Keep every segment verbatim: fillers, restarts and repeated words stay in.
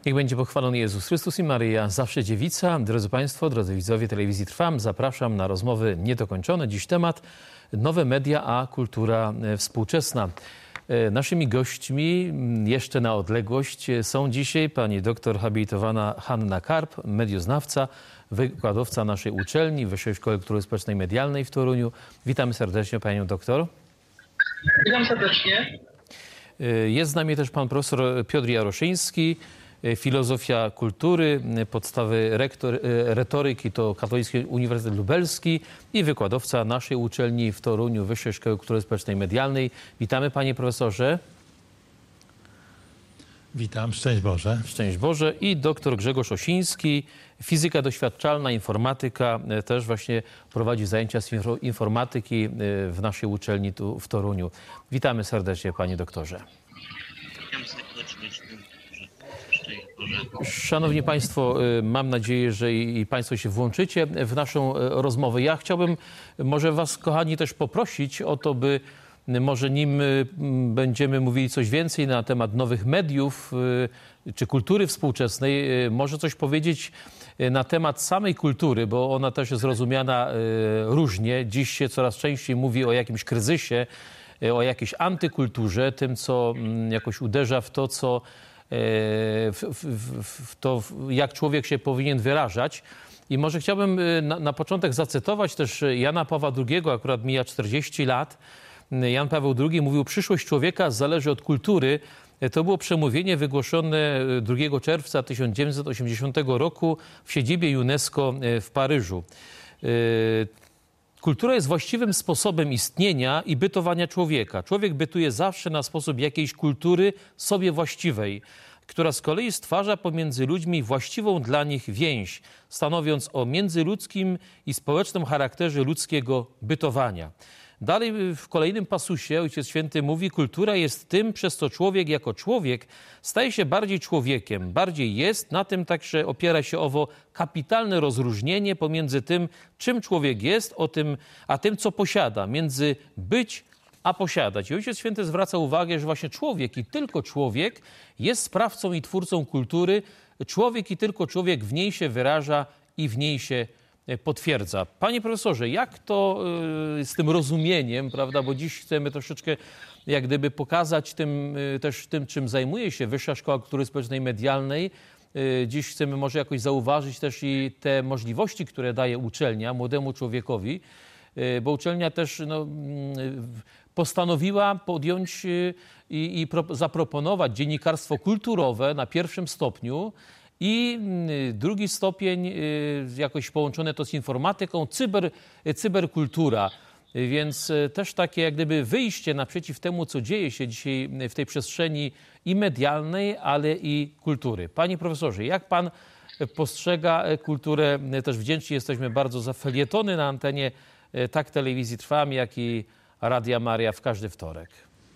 Niech będzie pochwalony Jezus Chrystus i Maryja, zawsze dziewica. Drodzy Państwo, drodzy widzowie telewizji Trwam, zapraszam na rozmowy niedokończone. Dziś temat nowe media, a kultura współczesna. Naszymi gośćmi jeszcze na odległość są dzisiaj pani doktor habilitowana Hanna Karp, medioznawca, wykładowca naszej uczelni, Wyższej Szkoły Kultury Społecznej i Medialnej w Toruniu. Witamy serdecznie panią doktor. Witam serdecznie. Jest z nami też pan profesor Piotr Jaroszyński, filozofia kultury, podstawy rektor, retoryki to Katolicki Uniwersytet Lubelski i wykładowca naszej uczelni w Toruniu, Wyższej Szkoły Kultury Społecznej i Medialnej. Witamy panie profesorze. Witam, szczęść Boże. Szczęść Boże. I doktor Grzegorz Osiński, fizyka doświadczalna, informatyka, też właśnie prowadzi zajęcia z informatyki w naszej uczelni tu w Toruniu. Witamy serdecznie panie doktorze. Witam serdecznie. Szanowni Państwo, mam nadzieję, że i Państwo się włączycie w naszą rozmowę. Ja chciałbym może Was, kochani, też poprosić o to, by może nim będziemy mówili coś więcej na temat nowych mediów czy kultury współczesnej, może coś powiedzieć na temat samej kultury, bo ona też jest rozumiana różnie. Dziś się coraz częściej mówi o jakimś kryzysie, o jakiejś antykulturze, tym, co jakoś uderza w to, co W, w, w to, jak człowiek się powinien wyrażać. I może chciałbym na, na początek zacytować też Jana Pawła drugiego, akurat mija czterdzieści lat. Jan Paweł drugi mówił: przyszłość człowieka zależy od kultury. To było przemówienie wygłoszone drugiego czerwca tysiąc dziewięćset osiemdziesiątego roku w siedzibie UNESCO w Paryżu. Kultura jest właściwym sposobem istnienia i bytowania człowieka. Człowiek bytuje zawsze na sposób jakiejś kultury sobie właściwej, która z kolei stwarza pomiędzy ludźmi właściwą dla nich więź, stanowiąc o międzyludzkim i społecznym charakterze ludzkiego bytowania. Dalej w kolejnym pasusie Ojciec Święty mówi: kultura jest tym, przez co człowiek jako człowiek staje się bardziej człowiekiem, bardziej jest. Na tym także opiera się owo kapitalne rozróżnienie pomiędzy tym, czym człowiek jest, o tym, a tym, co posiada, między być a posiadać. I Ojciec Święty zwraca uwagę, że właśnie człowiek i tylko człowiek jest sprawcą i twórcą kultury. Człowiek i tylko człowiek w niej się wyraża i w niej się potwierdza. Panie profesorze, jak to z tym rozumieniem, prawda, bo dziś chcemy troszeczkę jak gdyby pokazać tym, też tym, czym zajmuje się Wyższa Szkoła Kultury Społecznej i Medialnej. Dziś chcemy może jakoś zauważyć też i te możliwości, które daje uczelnia młodemu człowiekowi, bo uczelnia też no, postanowiła podjąć i, i pro, zaproponować dziennikarstwo kulturowe na pierwszym stopniu. I drugi stopień, jakoś połączone to z informatyką, cyber, cyberkultura. Więc też takie jak gdyby wyjście naprzeciw temu, co dzieje się dzisiaj w tej przestrzeni i medialnej, ale i kultury. Panie profesorze, jak pan postrzega kulturę? Też wdzięczni jesteśmy bardzo za felietony na antenie tak telewizji Trwam, jak i Radia Maria w każdy wtorek.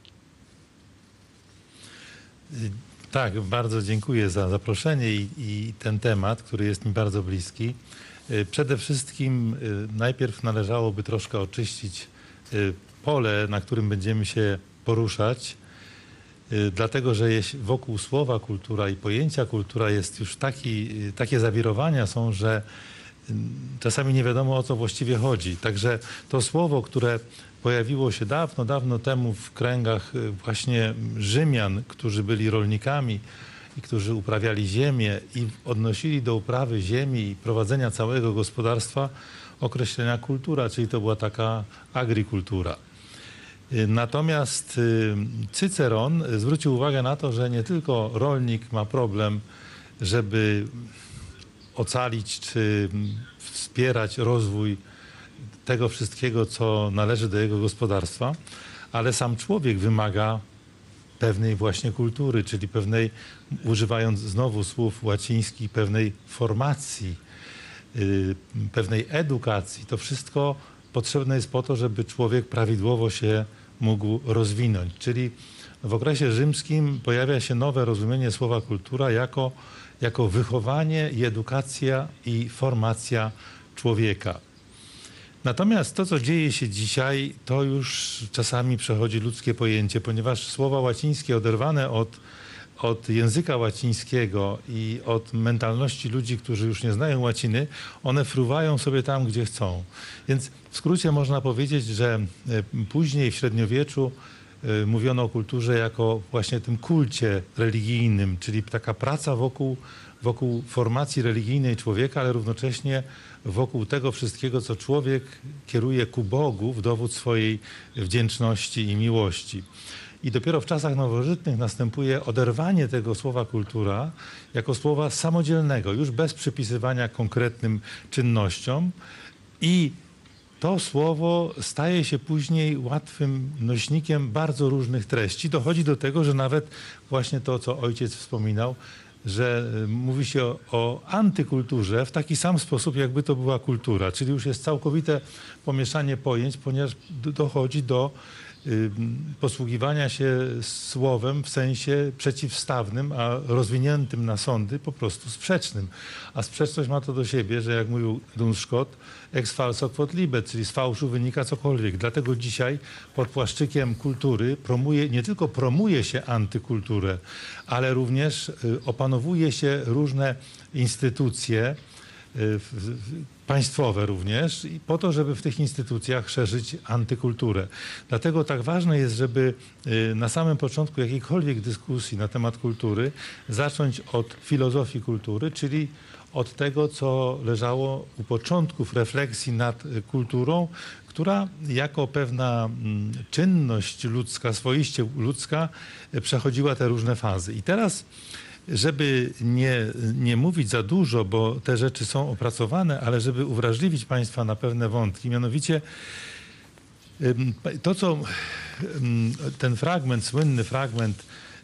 Tak, bardzo dziękuję za zaproszenie i, i ten temat, który jest mi bardzo bliski. Przede wszystkim najpierw należałoby troszkę oczyścić pole, na którym będziemy się poruszać, dlatego że wokół słowa kultura i pojęcia kultura jest już taki, takie zawirowania są, że czasami nie wiadomo, o co właściwie chodzi. Także to słowo, które pojawiło się dawno, dawno temu w kręgach właśnie Rzymian, którzy byli rolnikami i którzy uprawiali ziemię i odnosili do uprawy ziemi i prowadzenia całego gospodarstwa określenia kultura, czyli to była taka agrikultura. Natomiast Cyceron zwrócił uwagę na to, że nie tylko rolnik ma problem, żeby ocalić czy wspierać rozwój tego wszystkiego, co należy do jego gospodarstwa, ale sam człowiek wymaga pewnej właśnie kultury, czyli pewnej, używając znowu słów łacińskich, pewnej formacji, yy, pewnej edukacji. To wszystko potrzebne jest po to, żeby człowiek prawidłowo się mógł rozwinąć. Czyli w okresie rzymskim pojawia się nowe rozumienie słowa kultura jako, jako wychowanie i edukacja i formacja człowieka. Natomiast to, co dzieje się dzisiaj, to już czasami przechodzi ludzkie pojęcie, ponieważ słowa łacińskie oderwane od, od języka łacińskiego i od mentalności ludzi, którzy już nie znają łaciny, one fruwają sobie tam, gdzie chcą. Więc w skrócie można powiedzieć, że później w średniowieczu mówiono o kulturze jako właśnie tym kulcie religijnym, czyli taka praca wokół, wokół formacji religijnej człowieka, ale równocześnie wokół tego wszystkiego, co człowiek kieruje ku Bogu w dowód swojej wdzięczności i miłości. I dopiero w czasach nowożytnych następuje oderwanie tego słowa kultura jako słowa samodzielnego, już bez przypisywania konkretnym czynnościom, i to słowo staje się później łatwym nośnikiem bardzo różnych treści. Dochodzi do tego, że nawet właśnie to, co ojciec wspominał, że mówi się o, o antykulturze w taki sam sposób, jakby to była kultura. Czyli już jest całkowite pomieszanie pojęć, ponieważ dochodzi do y, posługiwania się słowem w sensie przeciwstawnym, a rozwiniętym na sądy po prostu sprzecznym. A sprzeczność ma to do siebie, że jak mówił Duns Scott, ex falso quod libet, czyli z fałszu wynika cokolwiek. Dlatego dzisiaj pod płaszczykiem kultury promuje, nie tylko promuje się antykulturę, ale również y, opanowuje się różne instytucje y, państwowe również, i po to, żeby w tych instytucjach szerzyć antykulturę. Dlatego tak ważne jest, żeby y, na samym początku jakiejkolwiek dyskusji na temat kultury zacząć od filozofii kultury, czyli od tego, co leżało u początków refleksji nad kulturą, która jako pewna czynność ludzka, swoiście ludzka, przechodziła te różne fazy. I teraz, żeby nie, nie mówić za dużo, bo te rzeczy są opracowane, ale żeby uwrażliwić Państwa na pewne wątki, mianowicie to, co ten fragment, słynny fragment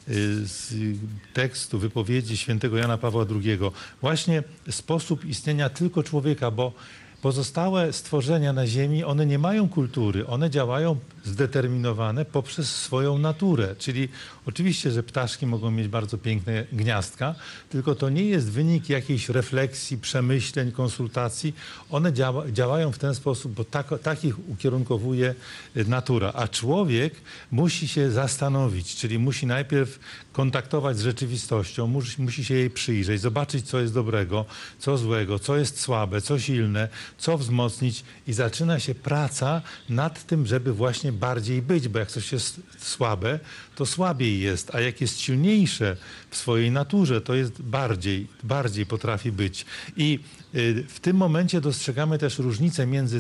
z tekstu wypowiedzi świętego Jana Pawła drugiego, właśnie sposób istnienia tylko człowieka, bo pozostałe stworzenia na ziemi, one nie mają kultury, one działają zdeterminowane poprzez swoją naturę. Czyli oczywiście, że ptaszki mogą mieć bardzo piękne gniazdka, tylko to nie jest wynik jakiejś refleksji, przemyśleń, konsultacji. One działa, działają w ten sposób, bo tak, takich ukierunkowuje natura. A człowiek musi się zastanowić, czyli musi najpierw kontaktować z rzeczywistością, musi, musi się jej przyjrzeć, zobaczyć, co jest dobrego, co złego, co jest słabe, co silne, co wzmocnić, i zaczyna się praca nad tym, żeby właśnie bardziej być, bo jak coś jest słabe, to słabiej jest, a jak jest silniejsze w swojej naturze, to jest bardziej, bardziej potrafi być. I w tym momencie dostrzegamy też różnicę między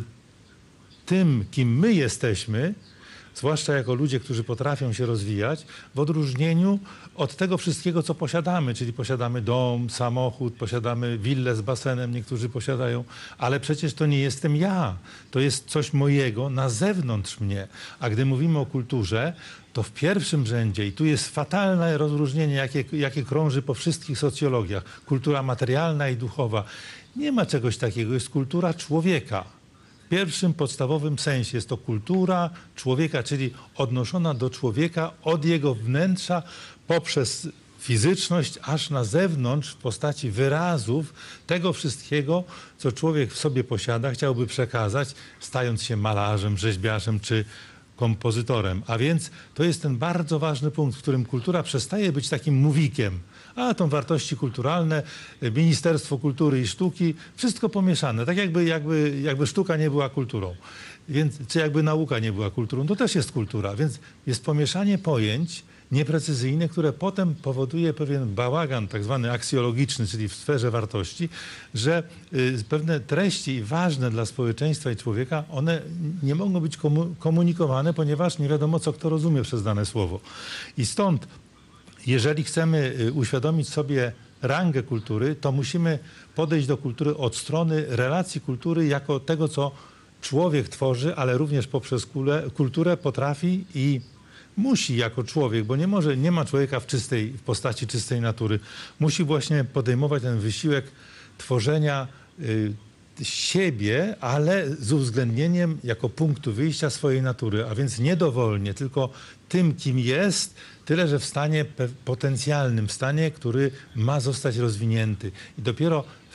tym, kim my jesteśmy, zwłaszcza jako ludzie, którzy potrafią się rozwijać, w odróżnieniu od tego wszystkiego, co posiadamy, czyli posiadamy dom, samochód, posiadamy willę z basenem, niektórzy posiadają, ale przecież to nie jestem ja, to jest coś mojego na zewnątrz mnie. A gdy mówimy o kulturze, to w pierwszym rzędzie, i tu jest fatalne rozróżnienie, jakie, jakie krąży po wszystkich socjologiach, kultura materialna i duchowa. Nie ma czegoś takiego, jest kultura człowieka. W pierwszym podstawowym sensie jest to kultura człowieka, czyli odnoszona do człowieka od jego wnętrza poprzez fizyczność aż na zewnątrz w postaci wyrazów tego wszystkiego, co człowiek w sobie posiada, chciałby przekazać, stając się malarzem, rzeźbiarzem czy kompozytorem. A więc to jest ten bardzo ważny punkt, w którym kultura przestaje być takim mówikiem. A to wartości kulturalne, Ministerstwo Kultury i Sztuki, wszystko pomieszane. Tak jakby, jakby, jakby sztuka nie była kulturą. Więc, czy jakby nauka nie była kulturą, to też jest kultura. Więc jest pomieszanie pojęć nieprecyzyjne, które potem powoduje pewien bałagan, tak zwany aksjologiczny, czyli w sferze wartości, że y, pewne treści ważne dla społeczeństwa i człowieka, one nie mogą być komu komunikowane, ponieważ nie wiadomo, co kto rozumie przez dane słowo. I stąd, jeżeli chcemy uświadomić sobie rangę kultury, to musimy podejść do kultury od strony relacji kultury jako tego, co człowiek tworzy, ale również poprzez kulturę potrafi i musi jako człowiek, bo nie może, nie ma człowieka w czystej, w postaci czystej natury, musi właśnie podejmować ten wysiłek tworzenia y, siebie, ale z uwzględnieniem jako punktu wyjścia swojej natury, a więc nie dowolnie, tylko tym, kim jest, tyle, że w stanie potencjalnym, w stanie, który ma zostać rozwinięty. I dopiero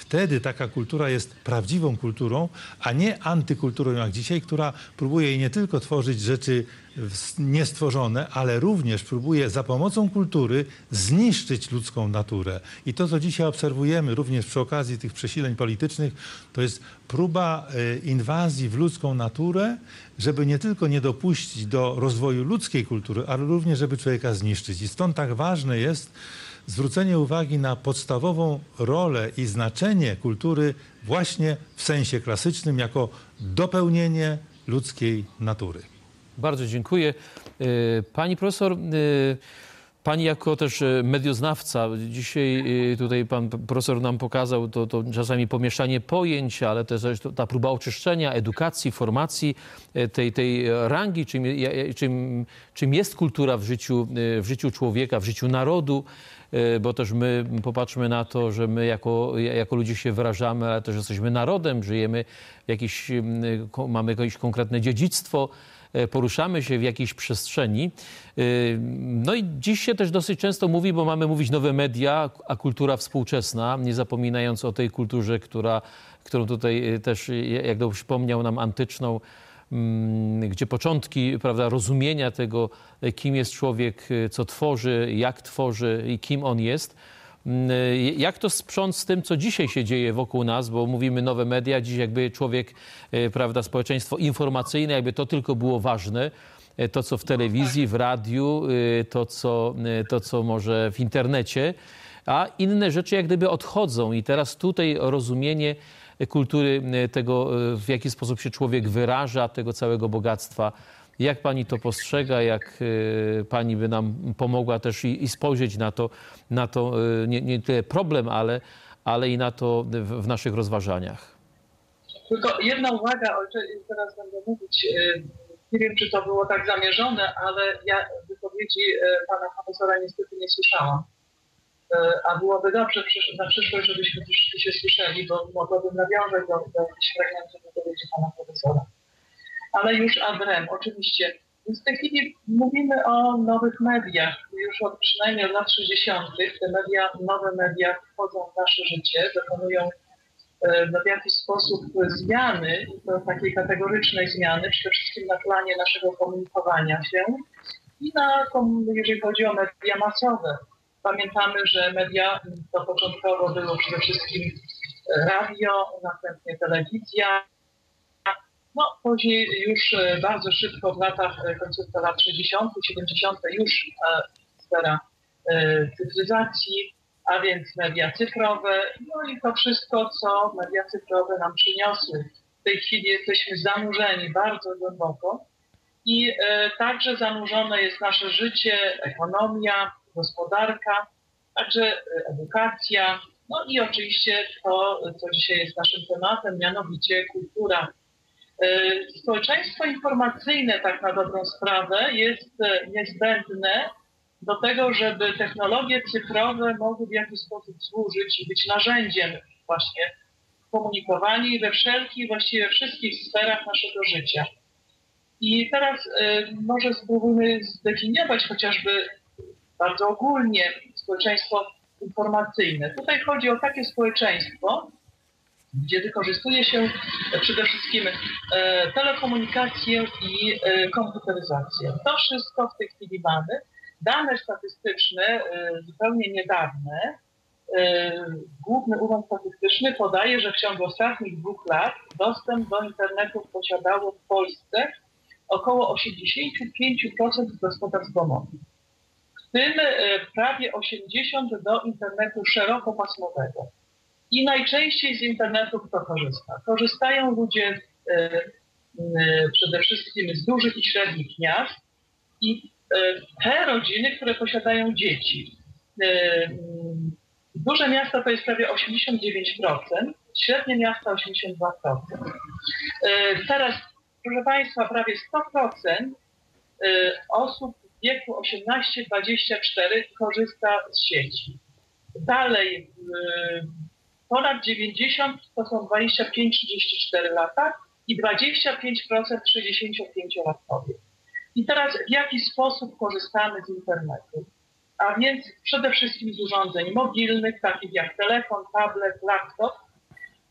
Wtedy taka kultura jest prawdziwą kulturą, a nie antykulturą jak dzisiaj, która próbuje nie tylko tworzyć rzeczy niestworzone, ale również próbuje za pomocą kultury zniszczyć ludzką naturę. I to, co dzisiaj obserwujemy również przy okazji tych przesileń politycznych, to jest próba inwazji w ludzką naturę, żeby nie tylko nie dopuścić do rozwoju ludzkiej kultury, ale również, żeby człowieka zniszczyć. I stąd tak ważne jest zwrócenie uwagi na podstawową rolę i znaczenie kultury właśnie w sensie klasycznym jako dopełnienie ludzkiej natury. Bardzo dziękuję. Pani profesor, pani jako też medioznawca, dzisiaj tutaj pan profesor nam pokazał to, to czasami pomieszanie pojęć, ale też ta próba oczyszczenia, edukacji, formacji tej, tej rangi, czym, czym, czym jest kultura w życiu, w życiu człowieka, w życiu narodu, bo też my popatrzmy na to, że my jako, jako ludzie się wyrażamy, ale też jesteśmy narodem, żyjemy w jakiś, mamy jakieś konkretne dziedzictwo, poruszamy się w jakiejś przestrzeni. No i dziś się też dosyć często mówi, bo mamy mówić nowe media, a kultura współczesna, nie zapominając o tej kulturze, która, którą tutaj też, jak to przypomniał nam, antyczną, gdzie początki, prawda, rozumienia tego, kim jest człowiek, co tworzy, jak tworzy i kim on jest. Jak to sprząc z tym, co dzisiaj się dzieje wokół nas, bo mówimy nowe media, dziś jakby człowiek, prawda, społeczeństwo informacyjne, jakby to tylko było ważne, to co w telewizji, w radiu, to co, to co może w internecie, a inne rzeczy jak gdyby odchodzą i teraz tutaj rozumienie kultury, tego w jaki sposób się człowiek wyraża, tego całego bogactwa. Jak pani to postrzega, jak pani by nam pomogła też i, i spojrzeć na to, na to nie, nie tyle problem, ale, ale i na to w, w naszych rozważaniach? Tylko jedna uwaga, ojcze, teraz będę mówić, nie wiem, czy to było tak zamierzone, ale ja wypowiedzi pana profesora niestety nie słyszałam. A byłoby dobrze na przyszłość, żebyśmy się słyszeli, bo mogłabym nawiązać do, do jakichś fragmentów wypowiedzi pana profesora. Ale już ad rem, oczywiście. Więc w tej chwili mówimy o nowych mediach. Już od przynajmniej od lat sześćdziesiątych te media, nowe media wchodzą w nasze życie, dokonują w jakiś sposób zmiany, i to takiej kategorycznej zmiany, przede wszystkim na planie naszego komunikowania się i na, jeżeli chodzi o media masowe. Pamiętamy, że media to początkowo było przede wszystkim radio, następnie telewizja. No, później już bardzo szybko w latach, końcówka lat sześćdziesiątych, siedemdziesiątych już sfera cyfryzacji, a więc media cyfrowe, no i to wszystko, co media cyfrowe nam przyniosły. W tej chwili jesteśmy zanurzeni bardzo głęboko i także zanurzone jest nasze życie, ekonomia, gospodarka, także edukacja, no i oczywiście to, co dzisiaj jest naszym tematem, mianowicie kultura. Społeczeństwo informacyjne, tak na dobrą sprawę, jest niezbędne do tego, żeby technologie cyfrowe mogły w jakiś sposób służyć i być narzędziem właśnie komunikowania we wszelkich, właściwie wszystkich sferach naszego życia. I teraz y, może spróbujmy zdefiniować chociażby bardzo ogólnie społeczeństwo informacyjne. Tutaj chodzi o takie społeczeństwo, gdzie wykorzystuje się przede wszystkim e, telekomunikację i e, komputeryzację. To wszystko w tej chwili mamy. Dane statystyczne, e, zupełnie niedawne, e, Główny Urząd Statystyczny podaje, że w ciągu ostatnich dwóch lat dostęp do internetu posiadało w Polsce około osiemdziesiąt pięć procent gospodarstw domowych. W tym e, prawie osiemdziesiąt procent do internetu szerokopasmowego. I najczęściej z internetu kto korzysta? Korzystają ludzie e, e, przede wszystkim z dużych i średnich miast i e, te rodziny, które posiadają dzieci. E, duże miasta to jest prawie osiemdziesiąt dziewięć procent, średnie miasta osiemdziesiąt dwa procent. E, teraz, proszę Państwa, prawie sto procent e, osób w wieku osiemnaście dwadzieścia cztery korzysta z sieci. Dalej, e, ponad dziewięćdziesiąt to są dwadzieścia pięć trzydzieści cztery lata i dwadzieścia pięć procent sześćdziesięciopięciolatkowie. I teraz w jaki sposób korzystamy z internetu? A więc przede wszystkim z urządzeń mobilnych, takich jak telefon, tablet, laptop,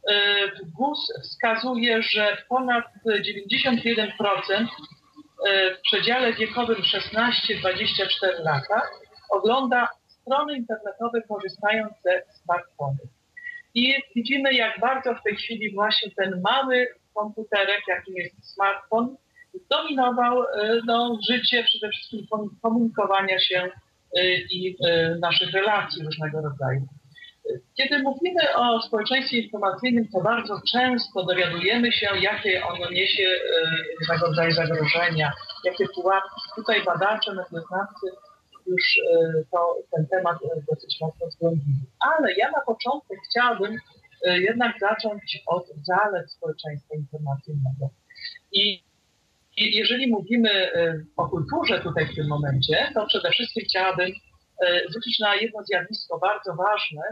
G U S wskazuje, że ponad dziewięćdziesiąt jeden procent w przedziale wiekowym szesnaście do dwudziestu czterech lat ogląda strony internetowe korzystając ze smartfonów. I widzimy, jak bardzo w tej chwili właśnie ten mały komputerek, jakim jest smartfon, zdominował no, życie przede wszystkim komunikowania się i naszych relacji różnego rodzaju. Kiedy mówimy o społeczeństwie informacyjnym, to bardzo często dowiadujemy się, jakie ono niesie różnego rodzaju zagrożenia, jakie pułapki. Tutaj badacze, medioznawcy już to, ten temat dosyć mocno zgłębili. Ale ja na początek chciałabym jednak zacząć od zalet społeczeństwa informacyjnego. I I jeżeli mówimy o kulturze tutaj w tym momencie, to przede wszystkim chciałabym zwrócić na jedno zjawisko bardzo ważne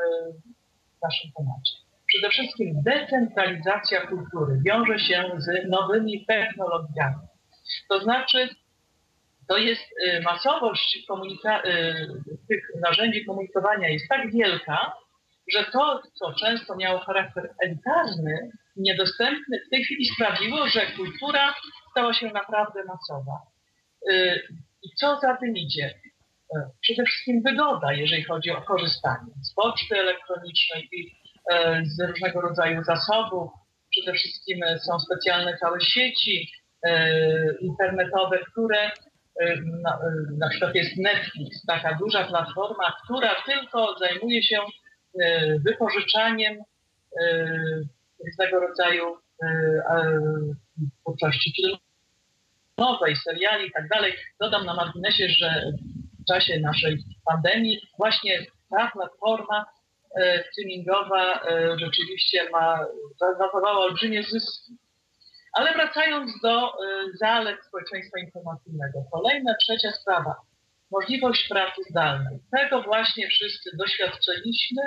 w naszym temacie. Przede wszystkim decentralizacja kultury wiąże się z nowymi technologiami. To znaczy, to jest masowość komunika- tych narzędzi komunikowania jest tak wielka, że to, co często miało charakter elitarny, niedostępny, w tej chwili sprawiło, że kultura stała się naprawdę masowa. I co za tym idzie? Przede wszystkim wygoda, jeżeli chodzi o korzystanie z poczty elektronicznej i z różnego rodzaju zasobów. Przede wszystkim są specjalne całe sieci internetowe, które na, na przykład jest Netflix, taka duża platforma, która tylko zajmuje się wypożyczaniem różnego rodzaju twórczości filmowej, seriali i tak dalej. Dodam na marginesie, że w czasie naszej pandemii właśnie ta platforma streamingowa rzeczywiście ma, zanotowała olbrzymie zyski. Ale wracając do zalet społeczeństwa informacyjnego. Kolejna, trzecia sprawa. Możliwość pracy zdalnej. Tego właśnie wszyscy doświadczyliśmy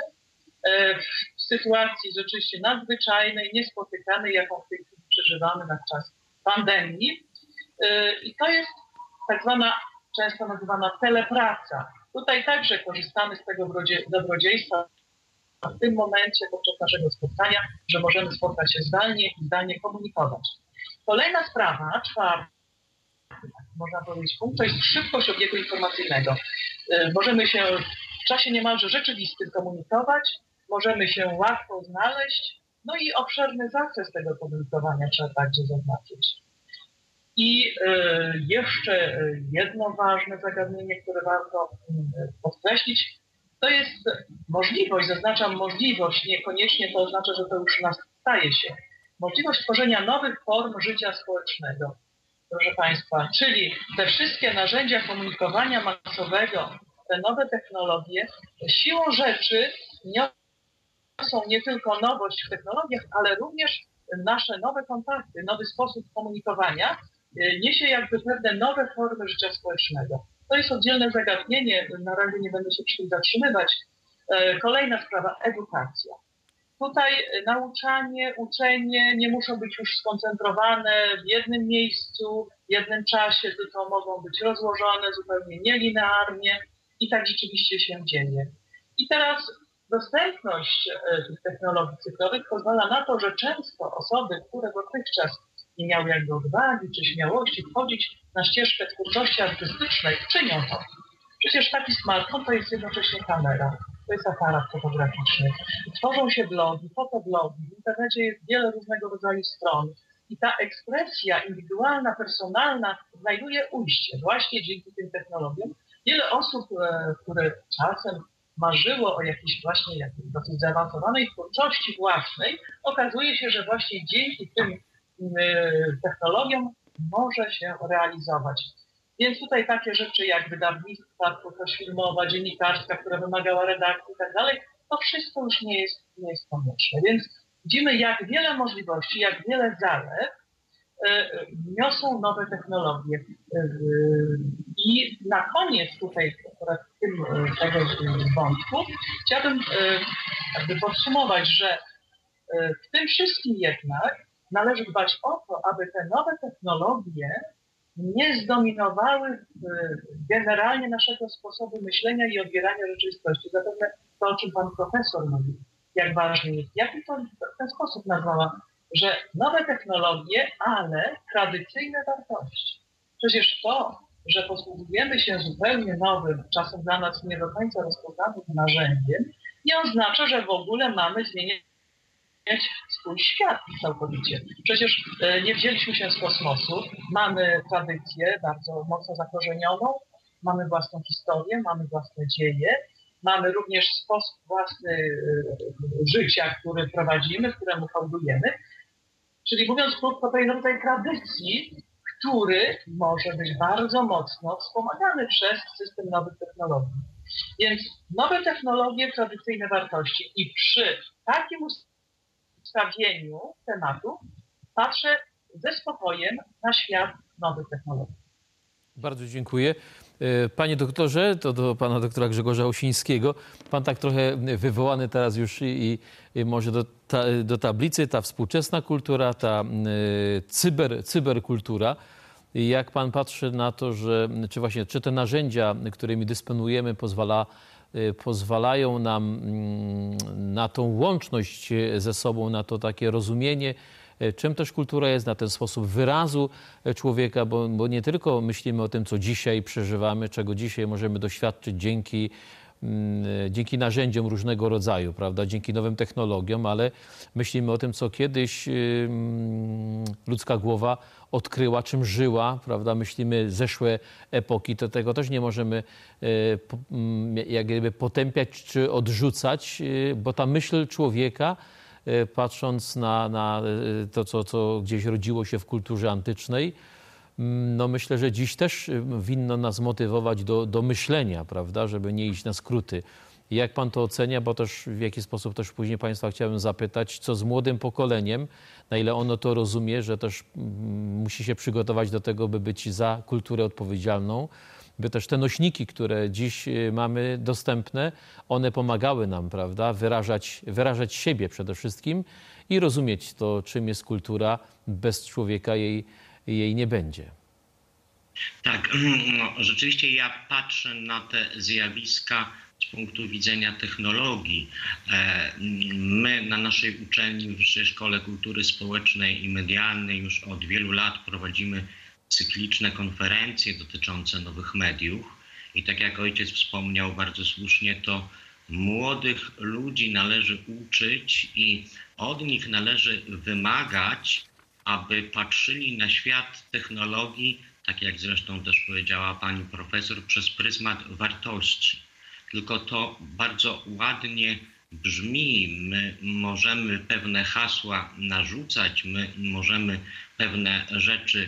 w sytuacji rzeczywiście nadzwyczajnej, niespotykanej, jaką w tej chwili przeżywamy na czas pandemii. I to jest tak zwana, często nazywana telepraca. Tutaj także korzystamy z tego dobrodziejstwa w tym momencie podczas naszego spotkania, że możemy spotkać się zdalnie i zdalnie komunikować. Kolejna sprawa, czwarta, można powiedzieć, punkt, to jest szybkość obiegu informacyjnego. Możemy się w czasie niemalże rzeczywistym komunikować, możemy się łatwo znaleźć, no i obszerny zakres tego komunikowania trzeba także zaznaczyć. I jeszcze jedno ważne zagadnienie, które warto podkreślić, to jest możliwość, zaznaczam możliwość, niekoniecznie to oznacza, że to już nastaje się, możliwość tworzenia nowych form życia społecznego, proszę Państwa, czyli te wszystkie narzędzia komunikowania masowego, te nowe technologie, siłą rzeczy niosą nie tylko nowość w technologiach, ale również nasze nowe kontakty, nowy sposób komunikowania, niesie jakby pewne nowe formy życia społecznego. To jest oddzielne zagadnienie, na razie nie będę się przy tym zatrzymywać. Kolejna sprawa, edukacja. Tutaj nauczanie, uczenie nie muszą być już skoncentrowane w jednym miejscu, w jednym czasie, tylko mogą być rozłożone zupełnie nielinearnie i tak rzeczywiście się dzieje. I teraz dostępność tych technologii cyfrowych pozwala na to, że często osoby, które dotychczas nie miały jakby odwagi czy śmiałości wchodzić na ścieżkę twórczości artystycznej, czynią to. Przecież taki smartfon to jest jednocześnie kamera, to jest aparat fotograficzny. Tworzą się blogi, fotoblogi, w internecie jest wiele różnego rodzaju stron i ta ekspresja indywidualna, personalna znajduje ujście właśnie dzięki tym technologiom. Wiele osób, które czasem marzyło o jakiejś właśnie jakiejś dosyć zaawansowanej twórczości własnej, okazuje się, że właśnie dzięki tym technologiom może się realizować. Więc tutaj takie rzeczy jak wydawnictwa, twórczość filmowa, dziennikarska, która wymagała redakcji i tak dalej, to wszystko już nie jest, nie jest konieczne. Więc widzimy, jak wiele możliwości, jak wiele zalet niosą nowe technologie. I na koniec tutaj w tym tego wątku chciałabym jakby podsumować, że w tym wszystkim jednak należy dbać o to, aby te nowe technologie nie zdominowały generalnie naszego sposobu myślenia i odbierania rzeczywistości. Zapewne to, o czym pan profesor mówił. jak ważni. Ja to w ten sposób nazwałam, że nowe technologie, ale tradycyjne wartości. Przecież to, że posługujemy się zupełnie nowym, czasem dla nas nie do końca rozpoznanym narzędziem, nie oznacza, że w ogóle mamy zmieniać swój świat całkowicie. Przecież nie wzięliśmy się z kosmosu, mamy tradycję bardzo mocno zakorzenioną, mamy własną historię, mamy własne dzieje, mamy również sposób własny życia, który prowadzimy, któremu hołdujemy. Czyli mówiąc krótko, to jest rodzaj tradycji, który może być bardzo mocno wspomagany przez system nowych technologii. Więc nowe technologie, tradycyjne wartości i przy takim ustawieniu tematu patrzę ze spokojem na świat nowych technologii. Bardzo dziękuję. Panie doktorze, to do pana doktora Grzegorza Osińskiego. Pan tak trochę wywołany teraz już i, i może do, ta, do tablicy, ta współczesna kultura, ta cyber, cyberkultura. Jak pan patrzy na to, że czy właśnie czy te narzędzia, którymi dysponujemy, pozwala, pozwalają nam na tą łączność ze sobą, na to takie rozumienie, czym też kultura jest, na ten sposób wyrazu człowieka, bo, bo nie tylko myślimy o tym, co dzisiaj przeżywamy, czego dzisiaj możemy doświadczyć dzięki, dzięki narzędziom różnego rodzaju, prawda, dzięki nowym technologiom, ale myślimy o tym, co kiedyś ludzka głowa odkryła, czym żyła, prawda, myślimy zeszłe epoki, to tego też nie możemy jak gdyby potępiać czy odrzucać, bo ta myśl człowieka, patrząc na, na to, co, co gdzieś rodziło się w kulturze antycznej, no myślę, że dziś też winno nas motywować do, do myślenia, prawda, żeby nie iść na skróty. Jak pan to ocenia, bo też w jaki sposób też później państwa chciałem zapytać, co z młodym pokoleniem, na ile ono to rozumie, że też musi się przygotować do tego, by być za kulturę odpowiedzialną, by też te nośniki, które dziś mamy dostępne, one pomagały nam, prawda, wyrażać, wyrażać siebie przede wszystkim i rozumieć to, czym jest kultura. Bez człowieka jej, jej nie będzie. Tak, no, rzeczywiście ja patrzę na te zjawiska z punktu widzenia technologii. My na naszej uczelni w Wyższej Szkole Kultury Społecznej i Medialnej już od wielu lat prowadzimy cykliczne konferencje dotyczące nowych mediów i tak jak ojciec wspomniał bardzo słusznie, to młodych ludzi należy uczyć i od nich należy wymagać, aby patrzyli na świat technologii, tak jak zresztą też powiedziała pani profesor, przez pryzmat wartości. Tylko to bardzo ładnie brzmi, my możemy pewne hasła narzucać, my możemy pewne rzeczy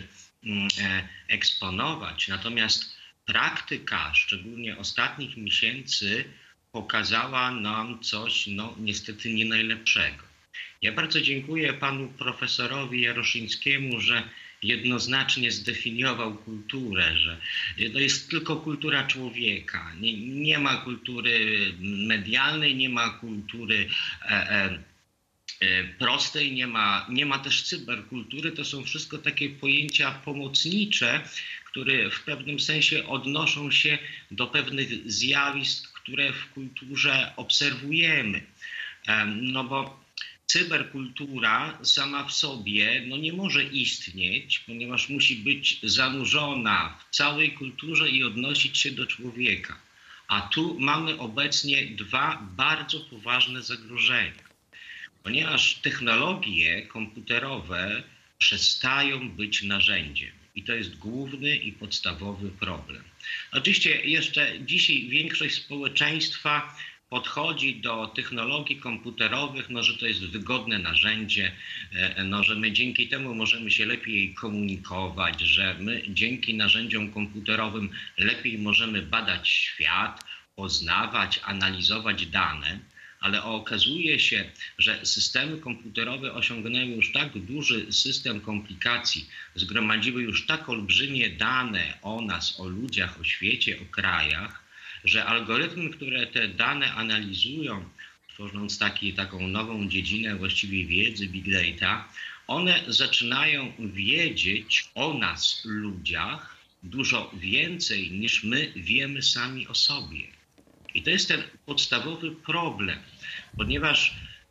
eksponować. Natomiast praktyka, szczególnie ostatnich miesięcy, pokazała nam coś, no niestety nie najlepszego. Ja bardzo dziękuję panu profesorowi Jaroszyńskiemu, że jednoznacznie zdefiniował kulturę, że to jest tylko kultura człowieka. Nie, nie ma kultury medialnej, nie ma kultury e, e, prostej, nie ma, nie ma też cyberkultury. To są wszystko takie pojęcia pomocnicze, które w pewnym sensie odnoszą się do pewnych zjawisk, które w kulturze obserwujemy. No bo cyberkultura sama w sobie no nie może istnieć, ponieważ musi być zanurzona w całej kulturze i odnosić się do człowieka. A tu mamy obecnie dwa bardzo poważne zagrożenia. Ponieważ technologie komputerowe przestają być narzędziem. I to jest główny i podstawowy problem. Oczywiście jeszcze dzisiaj większość społeczeństwa podchodzi do technologii komputerowych, no, że to jest wygodne narzędzie, no, że my dzięki temu możemy się lepiej komunikować, że my dzięki narzędziom komputerowym lepiej możemy badać świat, poznawać, analizować dane. Ale okazuje się, że systemy komputerowe osiągnęły już tak duży system komplikacji, zgromadziły już tak olbrzymie dane o nas, o ludziach, o świecie, o krajach, że algorytmy, które te dane analizują, tworząc taki, taką nową dziedzinę właściwie wiedzy, big data, one zaczynają wiedzieć o nas, ludziach, dużo więcej niż my wiemy sami o sobie. I to jest ten podstawowy problem, ponieważ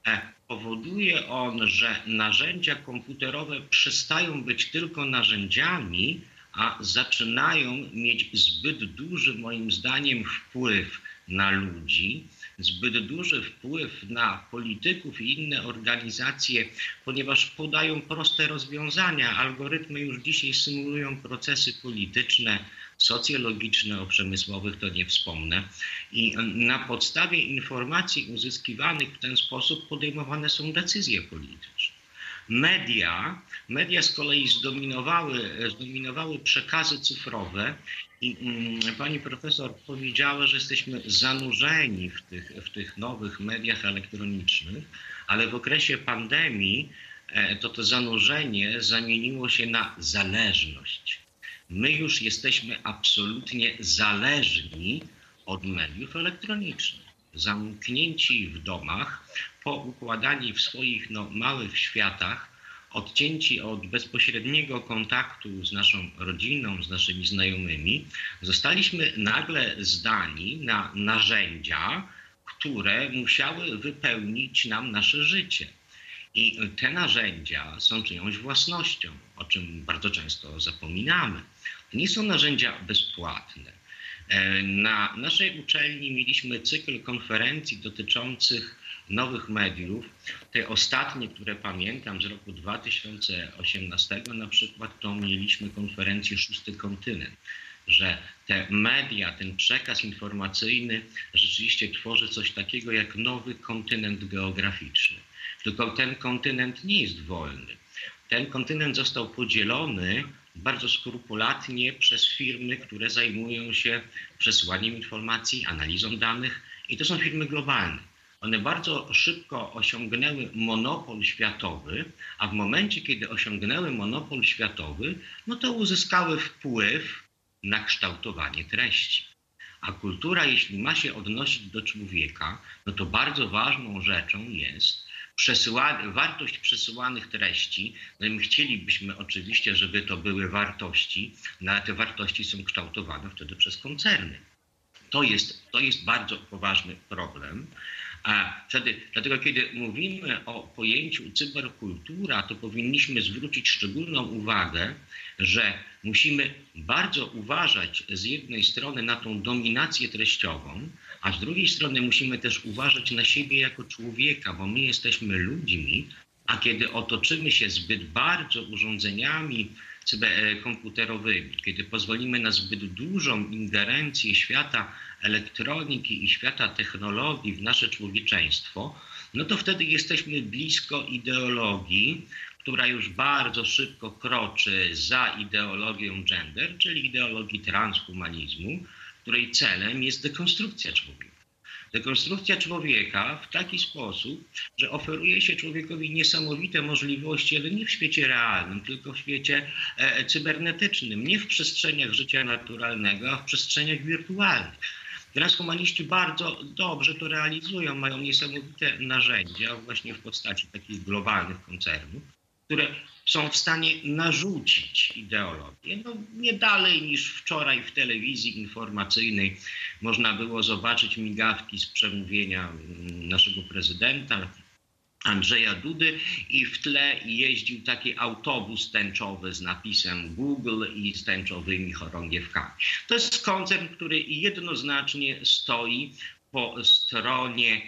powoduje on, że narzędzia komputerowe przestają być tylko narzędziami, a zaczynają mieć zbyt duży, moim zdaniem, wpływ na ludzi, zbyt duży wpływ na polityków i inne organizacje, ponieważ podają proste rozwiązania. Algorytmy już dzisiaj symulują procesy polityczne, socjologiczne, o przemysłowych to nie wspomnę. I na podstawie informacji uzyskiwanych w ten sposób podejmowane są decyzje polityczne. Media, media z kolei zdominowały, zdominowały przekazy cyfrowe i mm, pani profesor powiedziała, że jesteśmy zanurzeni w tych, w tych nowych mediach elektronicznych, ale w okresie pandemii e, to to zanurzenie zamieniło się na zależność. My już jesteśmy absolutnie zależni od mediów elektronicznych, zamknięci w domach, poukładani w swoich no, małych światach, odcięci od bezpośredniego kontaktu z naszą rodziną, z naszymi znajomymi, zostaliśmy nagle zdani na narzędzia, które musiały wypełnić nam nasze życie. I te narzędzia są czyjąś własnością, o czym bardzo często zapominamy. To nie są narzędzia bezpłatne. Na naszej uczelni mieliśmy cykl konferencji dotyczących nowych mediów. Te ostatnie, które pamiętam z roku dwa tysiące osiemnastego na przykład, to mieliśmy konferencję Szósty Kontynent, że te media, ten przekaz informacyjny rzeczywiście tworzy coś takiego jak nowy kontynent geograficzny. Tylko ten kontynent nie jest wolny. Ten kontynent został podzielony bardzo skrupulatnie przez firmy, które zajmują się przesyłaniem informacji, analizą danych i to są firmy globalne. One bardzo szybko osiągnęły monopol światowy, a w momencie, kiedy osiągnęły monopol światowy, no to uzyskały wpływ na kształtowanie treści. A kultura, jeśli ma się odnosić do człowieka, no to bardzo ważną rzeczą jest Przesyła, wartość przesyłanych treści. No i my chcielibyśmy oczywiście, żeby to były wartości, no ale te wartości są kształtowane wtedy przez koncerny. To jest, to jest bardzo poważny problem. A wtedy, dlatego kiedy mówimy o pojęciu cyberkultura, to powinniśmy zwrócić szczególną uwagę, że musimy bardzo uważać z jednej strony na tą dominację treściową, a z drugiej strony musimy też uważać na siebie jako człowieka, bo my jesteśmy ludźmi, a kiedy otoczymy się zbyt bardzo urządzeniami komputerowymi, kiedy pozwolimy na zbyt dużą ingerencję świata elektroniki i świata technologii w nasze człowieczeństwo, no to wtedy jesteśmy blisko ideologii, która już bardzo szybko kroczy za ideologią gender, czyli ideologii transhumanizmu, której celem jest dekonstrukcja człowieka. Dekonstrukcja człowieka w taki sposób, że oferuje się człowiekowi niesamowite możliwości, ale nie w świecie realnym, tylko w świecie e, cybernetycznym, nie w przestrzeniach życia naturalnego, a w przestrzeniach wirtualnych. Transhumaniści bardzo dobrze to realizują, mają niesamowite narzędzia właśnie w postaci takich globalnych koncernów, które są w stanie narzucić ideologię. No, nie dalej niż wczoraj w telewizji informacyjnej można było zobaczyć migawki z przemówienia naszego prezydenta Andrzeja Dudy i w tle jeździł taki autobus tęczowy z napisem Google i z tęczowymi chorągiewkami. To jest koncern, który jednoznacznie stoi po stronie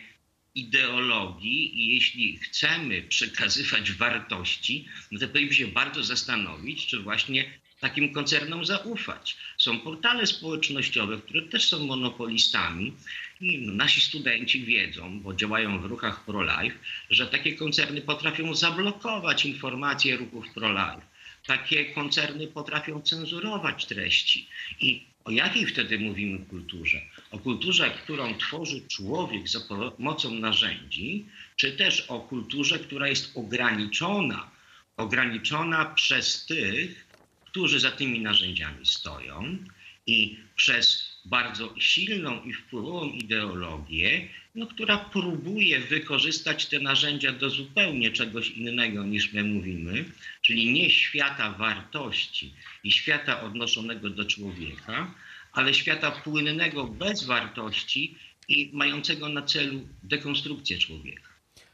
ideologii i jeśli chcemy przekazywać wartości, no to powinniśmy się bardzo zastanowić, czy właśnie takim koncernom zaufać. Są portale społecznościowe, które też są monopolistami i nasi studenci wiedzą, bo działają w ruchach pro-life, że takie koncerny potrafią zablokować informacje ruchów pro-life. Takie koncerny potrafią cenzurować treści. I o jakiej wtedy mówimy kulturze? O kulturze, którą tworzy człowiek za pomocą narzędzi, czy też o kulturze, która jest ograniczona, ograniczona przez tych, którzy za tymi narzędziami stoją i przez bardzo silną i wpływową ideologię, no, która próbuje wykorzystać te narzędzia do zupełnie czegoś innego niż my mówimy, czyli nie świata wartości i świata odnoszonego do człowieka, ale świata płynnego bez wartości i mającego na celu dekonstrukcję człowieka.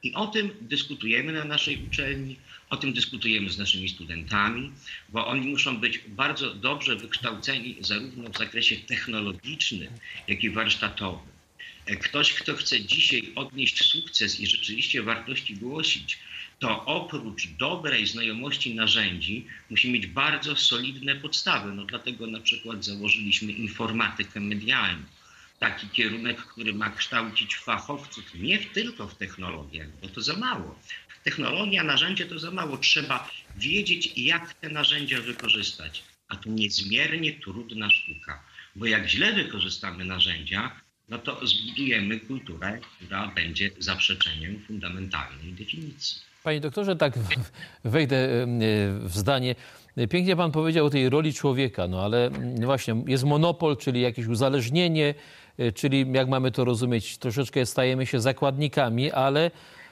I o tym dyskutujemy na naszej uczelni, o tym dyskutujemy z naszymi studentami, bo oni muszą być bardzo dobrze wykształceni zarówno w zakresie technologicznym, jak i warsztatowym. Ktoś, kto chce dzisiaj odnieść sukces i rzeczywiście wartości głosić, to oprócz dobrej znajomości narzędzi musi mieć bardzo solidne podstawy. No dlatego na przykład założyliśmy informatykę medialną. Taki kierunek, który ma kształcić fachowców nie tylko w technologiach, bo to za mało. Technologia, narzędzie to za mało. Trzeba wiedzieć, jak te narzędzia wykorzystać. A to niezmiernie trudna sztuka, bo jak źle wykorzystamy narzędzia, no to zbudujemy kulturę, która będzie zaprzeczeniem fundamentalnej definicji. Panie doktorze, tak wejdę w zdanie. Pięknie pan powiedział o tej roli człowieka, no ale właśnie jest monopol, czyli jakieś uzależnienie, czyli jak mamy to rozumieć, troszeczkę stajemy się zakładnikami, ale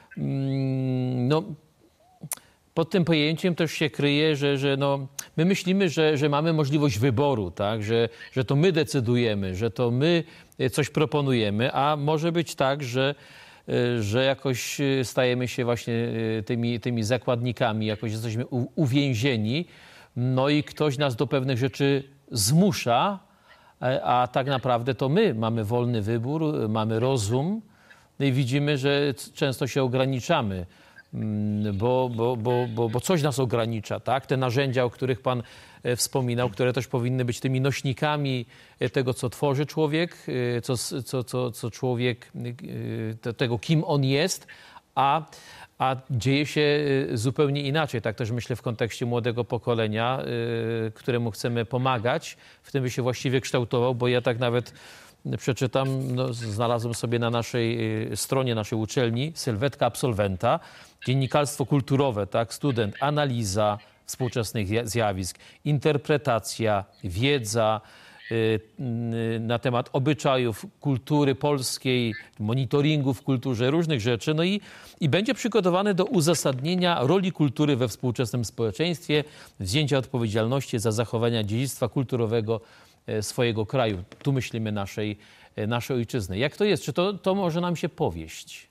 no, pod tym pojęciem też się kryje, że, że no, my myślimy, że, że mamy możliwość wyboru, tak? że, że to my decydujemy, że to my coś proponujemy, a może być tak, że że jakoś stajemy się właśnie tymi, tymi zakładnikami, jakoś jesteśmy u, uwięzieni, no i ktoś nas do pewnych rzeczy zmusza, a tak naprawdę to my mamy wolny wybór, mamy rozum, no i widzimy, że często się ograniczamy, bo, bo, bo, bo, bo coś nas ogranicza, tak? Te narzędzia, o których pan wspominał, które też powinny być tymi nośnikami tego, co tworzy człowiek, co, co, co, co człowiek, tego, kim on jest, a, a dzieje się zupełnie inaczej. Tak też myślę w kontekście młodego pokolenia, któremu chcemy pomagać, w tym by się właściwie kształtował, bo ja tak nawet przeczytam, no, znalazłem sobie na naszej stronie naszej uczelni sylwetka absolwenta, dziennikarstwo kulturowe, tak, student, analiza współczesnych zjawisk, interpretacja, wiedza y, y, na temat obyczajów, kultury polskiej, monitoringu w kulturze, różnych rzeczy. No i, i będzie przygotowany do uzasadnienia roli kultury we współczesnym społeczeństwie, wzięcia odpowiedzialności za zachowania dziedzictwa kulturowego swojego kraju. Tu myślimy naszej, naszej ojczyzny. Jak to jest? Czy to, to może nam się powieść?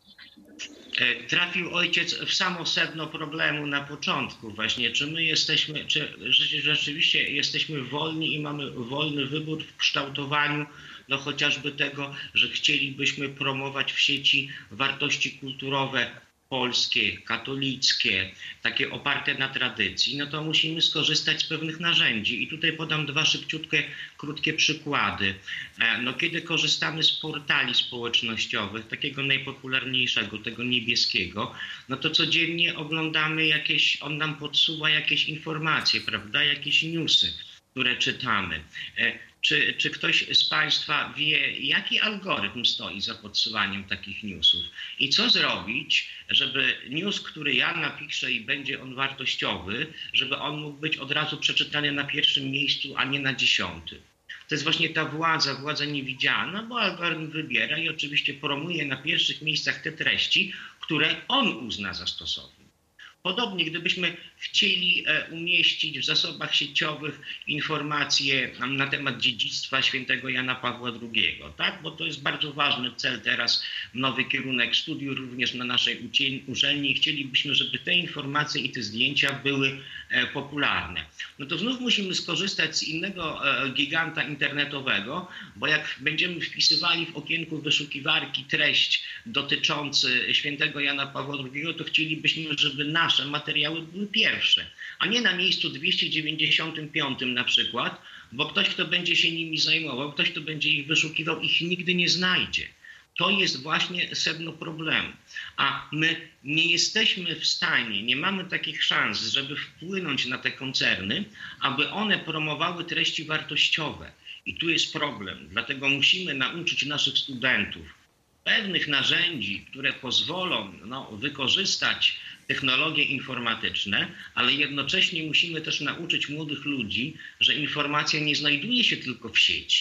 Trafił ojciec w samo sedno problemu na początku właśnie, czy my jesteśmy, czy rzeczywiście jesteśmy wolni i mamy wolny wybór w kształtowaniu, no chociażby tego, że chcielibyśmy promować w sieci wartości kulturowe polskie, katolickie, takie oparte na tradycji, no to musimy skorzystać z pewnych narzędzi. I tutaj podam dwa szybciutkie, krótkie przykłady. No, kiedy korzystamy z portali społecznościowych, takiego najpopularniejszego, tego niebieskiego, no to codziennie oglądamy jakieś, on nam podsuwa jakieś informacje, prawda, jakieś newsy, które czytamy. Czy, czy ktoś z Państwa wie, jaki algorytm stoi za podsyłaniem takich newsów? I co zrobić, żeby news, który ja napiszę i będzie on wartościowy, żeby on mógł być od razu przeczytany na pierwszym miejscu, a nie na dziesiątym? To jest właśnie ta władza, władza niewidzialna, bo algorytm wybiera i oczywiście promuje na pierwszych miejscach te treści, które on uzna za stosowne. Podobnie, gdybyśmy chcieli umieścić w zasobach sieciowych informacje na temat dziedzictwa świętego Jana Pawła drugiego, tak? Bo to jest bardzo ważny cel teraz, nowy kierunek studiów również na naszej uczelni. Chcielibyśmy, żeby te informacje i te zdjęcia były popularne. No to znów musimy skorzystać z innego giganta internetowego, bo jak będziemy wpisywali w okienku wyszukiwarki treść dotyczący świętego Jana Pawła drugiego, to chcielibyśmy, żeby nasze materiały były pierwsze, a nie na miejscu dwieście dziewięćdziesiątym piątym na przykład, bo ktoś, kto będzie się nimi zajmował, ktoś, kto będzie ich wyszukiwał, ich nigdy nie znajdzie. To jest właśnie sedno problemu. A my nie jesteśmy w stanie, nie mamy takich szans, żeby wpłynąć na te koncerny, aby one promowały treści wartościowe. I tu jest problem. Dlatego musimy nauczyć naszych studentów pewnych narzędzi, które pozwolą no, wykorzystać technologie informatyczne, ale jednocześnie musimy też nauczyć młodych ludzi, że informacja nie znajduje się tylko w sieci,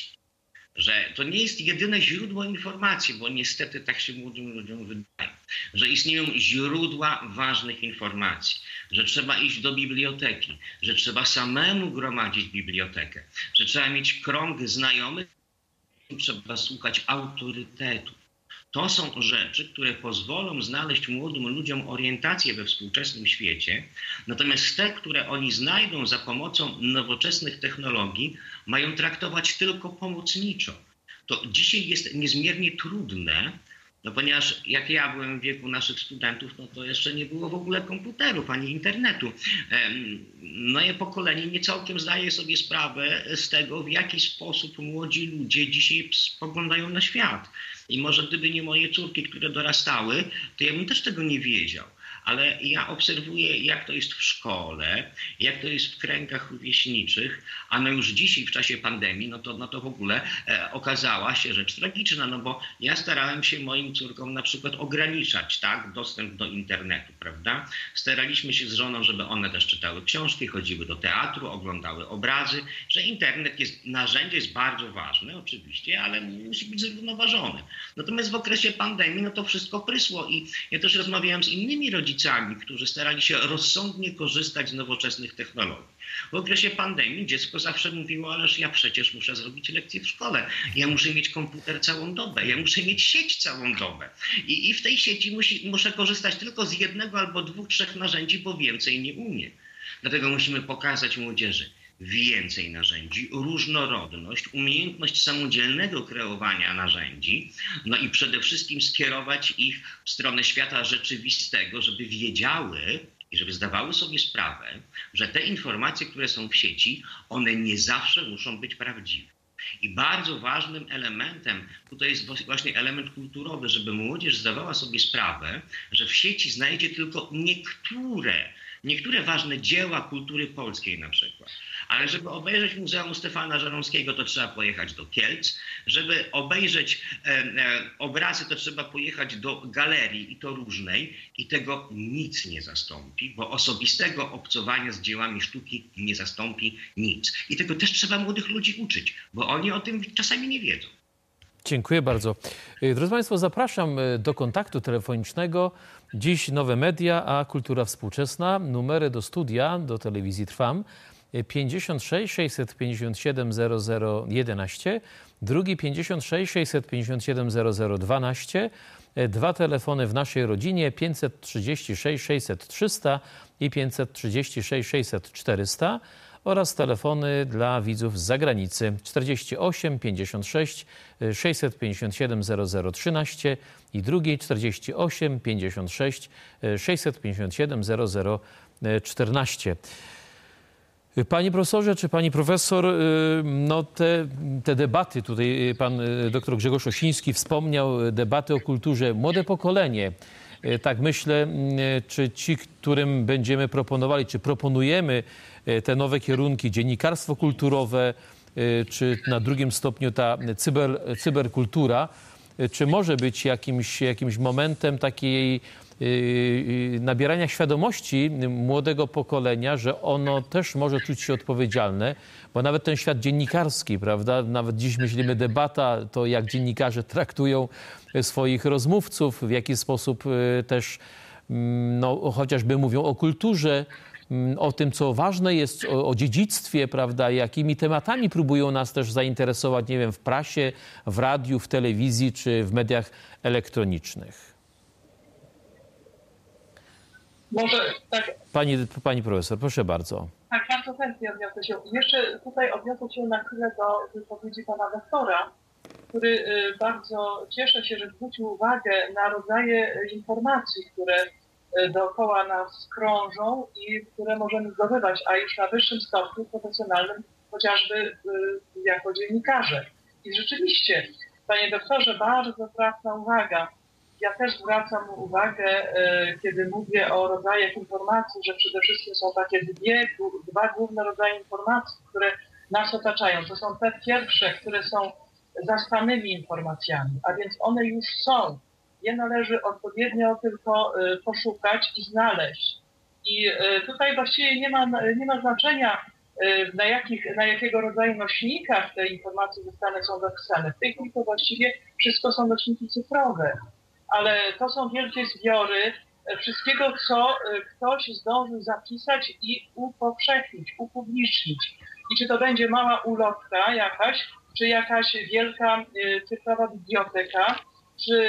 że to nie jest jedyne źródło informacji, bo niestety tak się młodym ludziom wydaje, że istnieją źródła ważnych informacji, że trzeba iść do biblioteki, że trzeba samemu gromadzić bibliotekę, że trzeba mieć krąg znajomych, trzeba słuchać autorytetów. To są rzeczy, które pozwolą znaleźć młodym ludziom orientację we współczesnym świecie, natomiast te, które oni znajdą za pomocą nowoczesnych technologii, mają traktować tylko pomocniczo. To dzisiaj jest niezmiernie trudne, no ponieważ jak ja byłem w wieku naszych studentów, no to jeszcze nie było w ogóle komputerów ani internetu. Moje pokolenie nie całkiem zdaje sobie sprawę z tego, w jaki sposób młodzi ludzie dzisiaj spoglądają na świat. I może gdyby nie moje córki, które dorastały, to ja bym też tego nie wiedział. Ale ja obserwuję, jak to jest w szkole, jak to jest w kręgach rówieśniczych, a no już dzisiaj w czasie pandemii, no to, no to w ogóle e, okazała się rzecz tragiczna, no bo ja starałem się moim córkom na przykład ograniczać, tak, dostęp do internetu, prawda? Staraliśmy się z żoną, żeby one też czytały książki, chodziły do teatru, oglądały obrazy, że internet jest, narzędzie jest bardzo ważne oczywiście, ale musi być zrównoważony. Natomiast w okresie pandemii, no to wszystko prysło i ja też rozmawiałem z innymi rodzicami, którzy starali się rozsądnie korzystać z nowoczesnych technologii. W okresie pandemii dziecko zawsze mówiło, ależ ja przecież muszę zrobić lekcję w szkole, ja muszę mieć komputer całą dobę, ja muszę mieć sieć całą dobę. I, i w tej sieci musi, muszę korzystać tylko z jednego albo dwóch, trzech narzędzi, bo więcej nie umiem. Dlatego musimy pokazać młodzieży więcej narzędzi, różnorodność, umiejętność samodzielnego kreowania narzędzi, no i przede wszystkim skierować ich w stronę świata rzeczywistego, żeby wiedziały i żeby zdawały sobie sprawę, że te informacje, które są w sieci, one nie zawsze muszą być prawdziwe. I bardzo ważnym elementem tutaj jest właśnie element kulturowy, żeby młodzież zdawała sobie sprawę, że w sieci znajdzie tylko niektóre Niektóre ważne dzieła kultury polskiej na przykład. Ale żeby obejrzeć Muzeum Stefana Żeromskiego, to trzeba pojechać do Kielc. Żeby obejrzeć e, e, obrazy, to trzeba pojechać do galerii i to różnej. I tego nic nie zastąpi, bo osobistego obcowania z dziełami sztuki nie zastąpi nic. I tego też trzeba młodych ludzi uczyć, bo oni o tym czasami nie wiedzą. Dziękuję bardzo. Drodzy Państwo, zapraszam do kontaktu telefonicznego. Dziś nowe media, a kultura współczesna. Numery do studia, do telewizji Trwam. pięćdziesiąt sześć sześćset pięćdziesiąt siedem zero zero jedenaście, drugi pięćdziesiąt sześć sześćset pięćdziesiąt siedem zero zero dwanaście, dwa telefony w naszej rodzinie pięćset trzydzieści sześć sześćset trzysta i pięćset trzydzieści sześć sześćset czterysta oraz telefony dla widzów z zagranicy czterdzieści osiem pięćdziesiąt sześć sześćset pięćdziesiąt siedem zero zero trzynaście i drugi czterdzieści osiem pięćdziesiąt sześć sześćset pięćdziesiąt siedem zero zero czternaście. Panie profesorze, czy pani profesor, no te, te debaty, tutaj pan doktor Grzegorz Osiński wspomniał, debaty o kulturze, młode pokolenie, tak myślę, czy ci, którym będziemy proponowali, czy proponujemy te nowe kierunki, dziennikarstwo kulturowe, czy na drugim stopniu ta cyber, cyberkultura, czy może być jakimś, jakimś momentem takiej nabierania świadomości młodego pokolenia, że ono też może czuć się odpowiedzialne, bo nawet ten świat dziennikarski, prawda, nawet dziś myślimy debata, to jak dziennikarze traktują swoich rozmówców, w jaki sposób też, no, chociażby mówią o kulturze, o tym, co ważne jest, o, o dziedzictwie, prawda, jakimi tematami próbują nas też zainteresować, nie wiem, w prasie, w radiu, w telewizji czy w mediach elektronicznych. Może tak. Pani, pani profesor, proszę bardzo. Tak, bardzo chętnie odniosę się. Jeszcze tutaj odniosę się na chwilę do wypowiedzi pana doktora, który bardzo cieszę się, że zwrócił uwagę na rodzaje informacji, które dookoła nas krążą i które możemy zdobywać, a już na wyższym stopniu profesjonalnym, chociażby jako dziennikarze. I rzeczywiście, panie doktorze, bardzo trafna uwaga. Ja też zwracam uwagę, kiedy mówię o rodzajach informacji, że przede wszystkim są takie dwie, dwa główne rodzaje informacji, które nas otaczają. To są te pierwsze, które są zastanymi informacjami, a więc one już są. Je należy odpowiednio tylko poszukać i znaleźć. I tutaj właściwie nie ma, nie ma znaczenia, na, jakich, na jakiego rodzaju nośnikach te informacje zostane są zapisane. W tej chwili to właściwie wszystko są nośniki cyfrowe. Ale to są wielkie zbiory wszystkiego, co ktoś zdążył zapisać i upowszechnić, upublicznić. I czy to będzie mała ulotka jakaś, czy jakaś wielka cyfrowa biblioteka, czy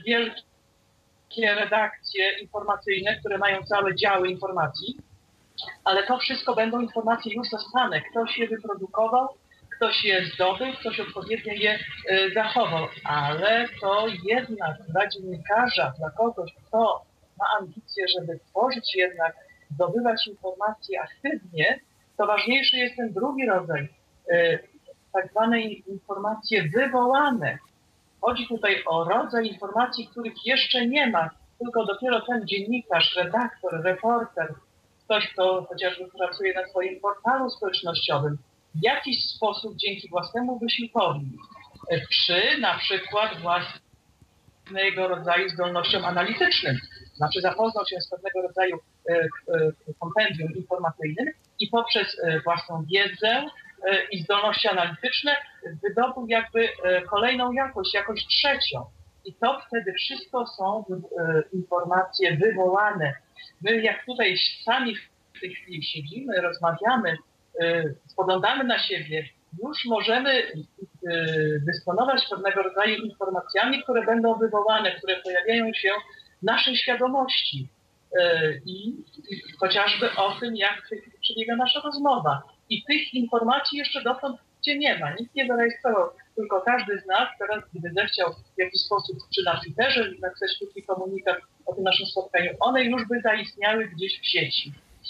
wielkie redakcje informacyjne, które mają całe działy informacji, ale to wszystko będą informacje już zastane. Ktoś je wyprodukował, ktoś je zdobył, ktoś odpowiednio je zachował, ale to jednak dla dziennikarza, dla kogoś, kto ma ambicje, żeby tworzyć jednak, zdobywać informacje aktywnie, to ważniejszy jest ten drugi rodzaj, tak zwane informacje wywołane. Chodzi tutaj o rodzaj informacji, których jeszcze nie ma, tylko dopiero ten dziennikarz, redaktor, reporter, ktoś, kto chociażby pracuje na swoim portalu społecznościowym, w jakiś sposób dzięki własnemu wysiłkowi, czy na przykład własnego rodzaju zdolnościom analitycznym, znaczy zapoznał się z pewnego rodzaju kompendium informacyjnym i poprzez własną wiedzę i zdolności analityczne wydobył jakby kolejną jakość, jakość trzecią. I to wtedy wszystko są informacje wywołane. My jak tutaj sami w tej chwili siedzimy, rozmawiamy, spoglądamy na siebie, już możemy dysponować pewnego rodzaju informacjami, które będą wywołane, które pojawiają się w naszej świadomości. I, i chociażby o tym, jak w tej chwili przebiega nasza rozmowa. I tych informacji jeszcze dotąd gdzie nie ma. Nikt nie zarejestrował, tylko każdy z nas teraz, gdyby zechciał w jakiś sposób, czy na Twitterze, napisać krótki komunikat o tym naszym spotkaniu, one już by zaistniały gdzieś w sieci.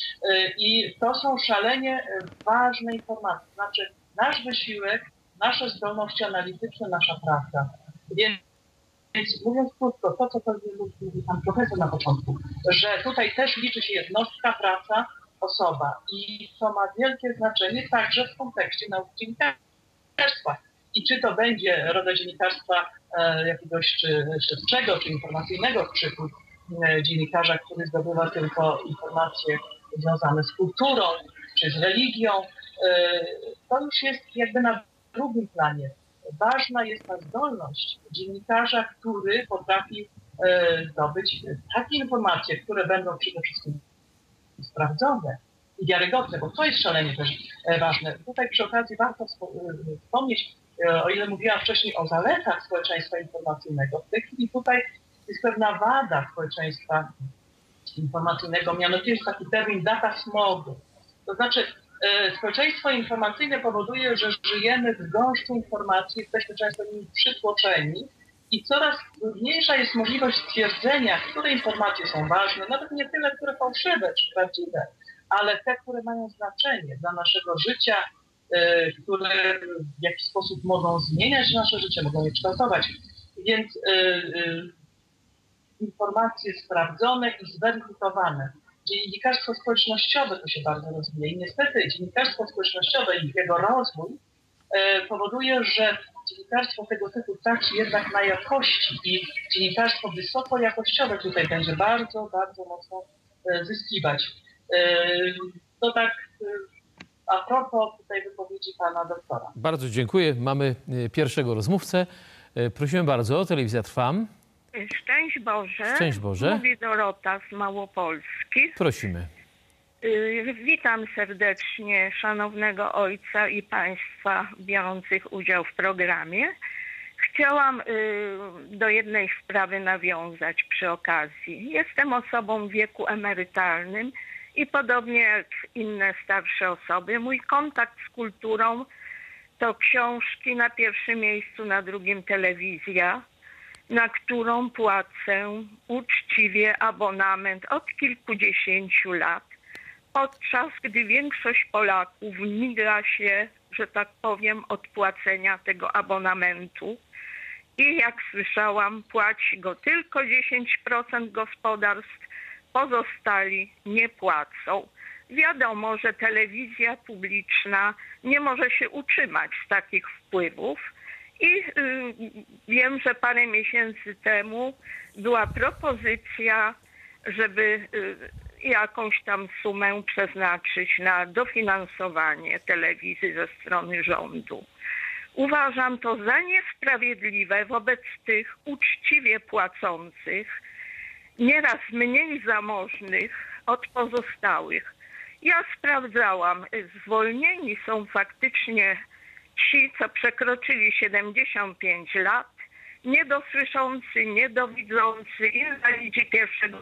I to są szalenie ważne informacje. Znaczy nasz wysiłek, nasze zdolności analityczne, nasza praca. Więc Więc mówiąc krótko, to co mówił pan profesor na początku, że tutaj też liczy się jednostka, praca, osoba i to ma wielkie znaczenie także w kontekście nauki dziennikarstwa. I czy to będzie rodzaj dziennikarstwa e, jakiegoś czy śledczego, czy informacyjnego, czy e, dziennikarza, który zdobywa tylko informacje związane z kulturą, czy z religią, e, to już jest jakby na drugim planie. Ważna jest ta zdolność dziennikarza, który potrafi e, zdobyć takie informacje, które będą przede wszystkim sprawdzone i wiarygodne, bo to jest szalenie też e, ważne. Tutaj przy okazji warto wspomnieć, e, o ile mówiłam wcześniej o zaletach społeczeństwa informacyjnego, w tej chwili tutaj jest pewna wada społeczeństwa informacyjnego, mianowicie jest taki termin data smogu. To znaczy społeczeństwo informacyjne powoduje, że żyjemy w gąszczu informacji, jesteśmy często nimi przytłoczeni i coraz trudniejsza jest możliwość stwierdzenia, które informacje są ważne, nawet nie tyle, które fałszywe czy prawdziwe, ale te, które mają znaczenie dla naszego życia, które w jakiś sposób mogą zmieniać nasze życie, mogą je kształtować. Więc informacje sprawdzone i zweryfikowane. Dziennikarstwo społecznościowe to się bardzo rozwija i niestety dziennikarstwo społecznościowe i jego rozwój e, powoduje, że dziennikarstwo tego typu traci jednak na jakości i dziennikarstwo wysokojakościowe tutaj będzie bardzo, bardzo mocno e, zyskiwać. E, to tak e, a propos tutaj wypowiedzi pana doktora. Bardzo dziękuję. Mamy pierwszego rozmówcę. Prosimy bardzo, Telewizja Trwam. Szczęść Boże. Szczęść Boże. Mówi Dorota z Małopolski. Prosimy. Witam serdecznie szanownego ojca i państwa biorących udział w programie. Chciałam do jednej sprawy nawiązać przy okazji. Jestem osobą w wieku emerytalnym i podobnie jak inne starsze osoby, mój kontakt z kulturą to książki na pierwszym miejscu, na drugim telewizja, na którą płacę uczciwie abonament od kilkudziesięciu lat, podczas gdy większość Polaków miga się, że tak powiem, od płacenia tego abonamentu. I jak słyszałam, płaci go tylko dziesięć procent gospodarstw, pozostali nie płacą. Wiadomo, że telewizja publiczna nie może się utrzymać z takich wpływów. I y, wiem, że parę miesięcy temu była propozycja, żeby y, jakąś tam sumę przeznaczyć na dofinansowanie telewizji ze strony rządu. Uważam to za niesprawiedliwe wobec tych uczciwie płacących, nieraz mniej zamożnych od pozostałych. Ja sprawdzałam, zwolnieni są faktycznie ci, co przekroczyli siedemdziesiąt pięć lat niedosłyszący, niedowidzący, inwalidzi pierwszego,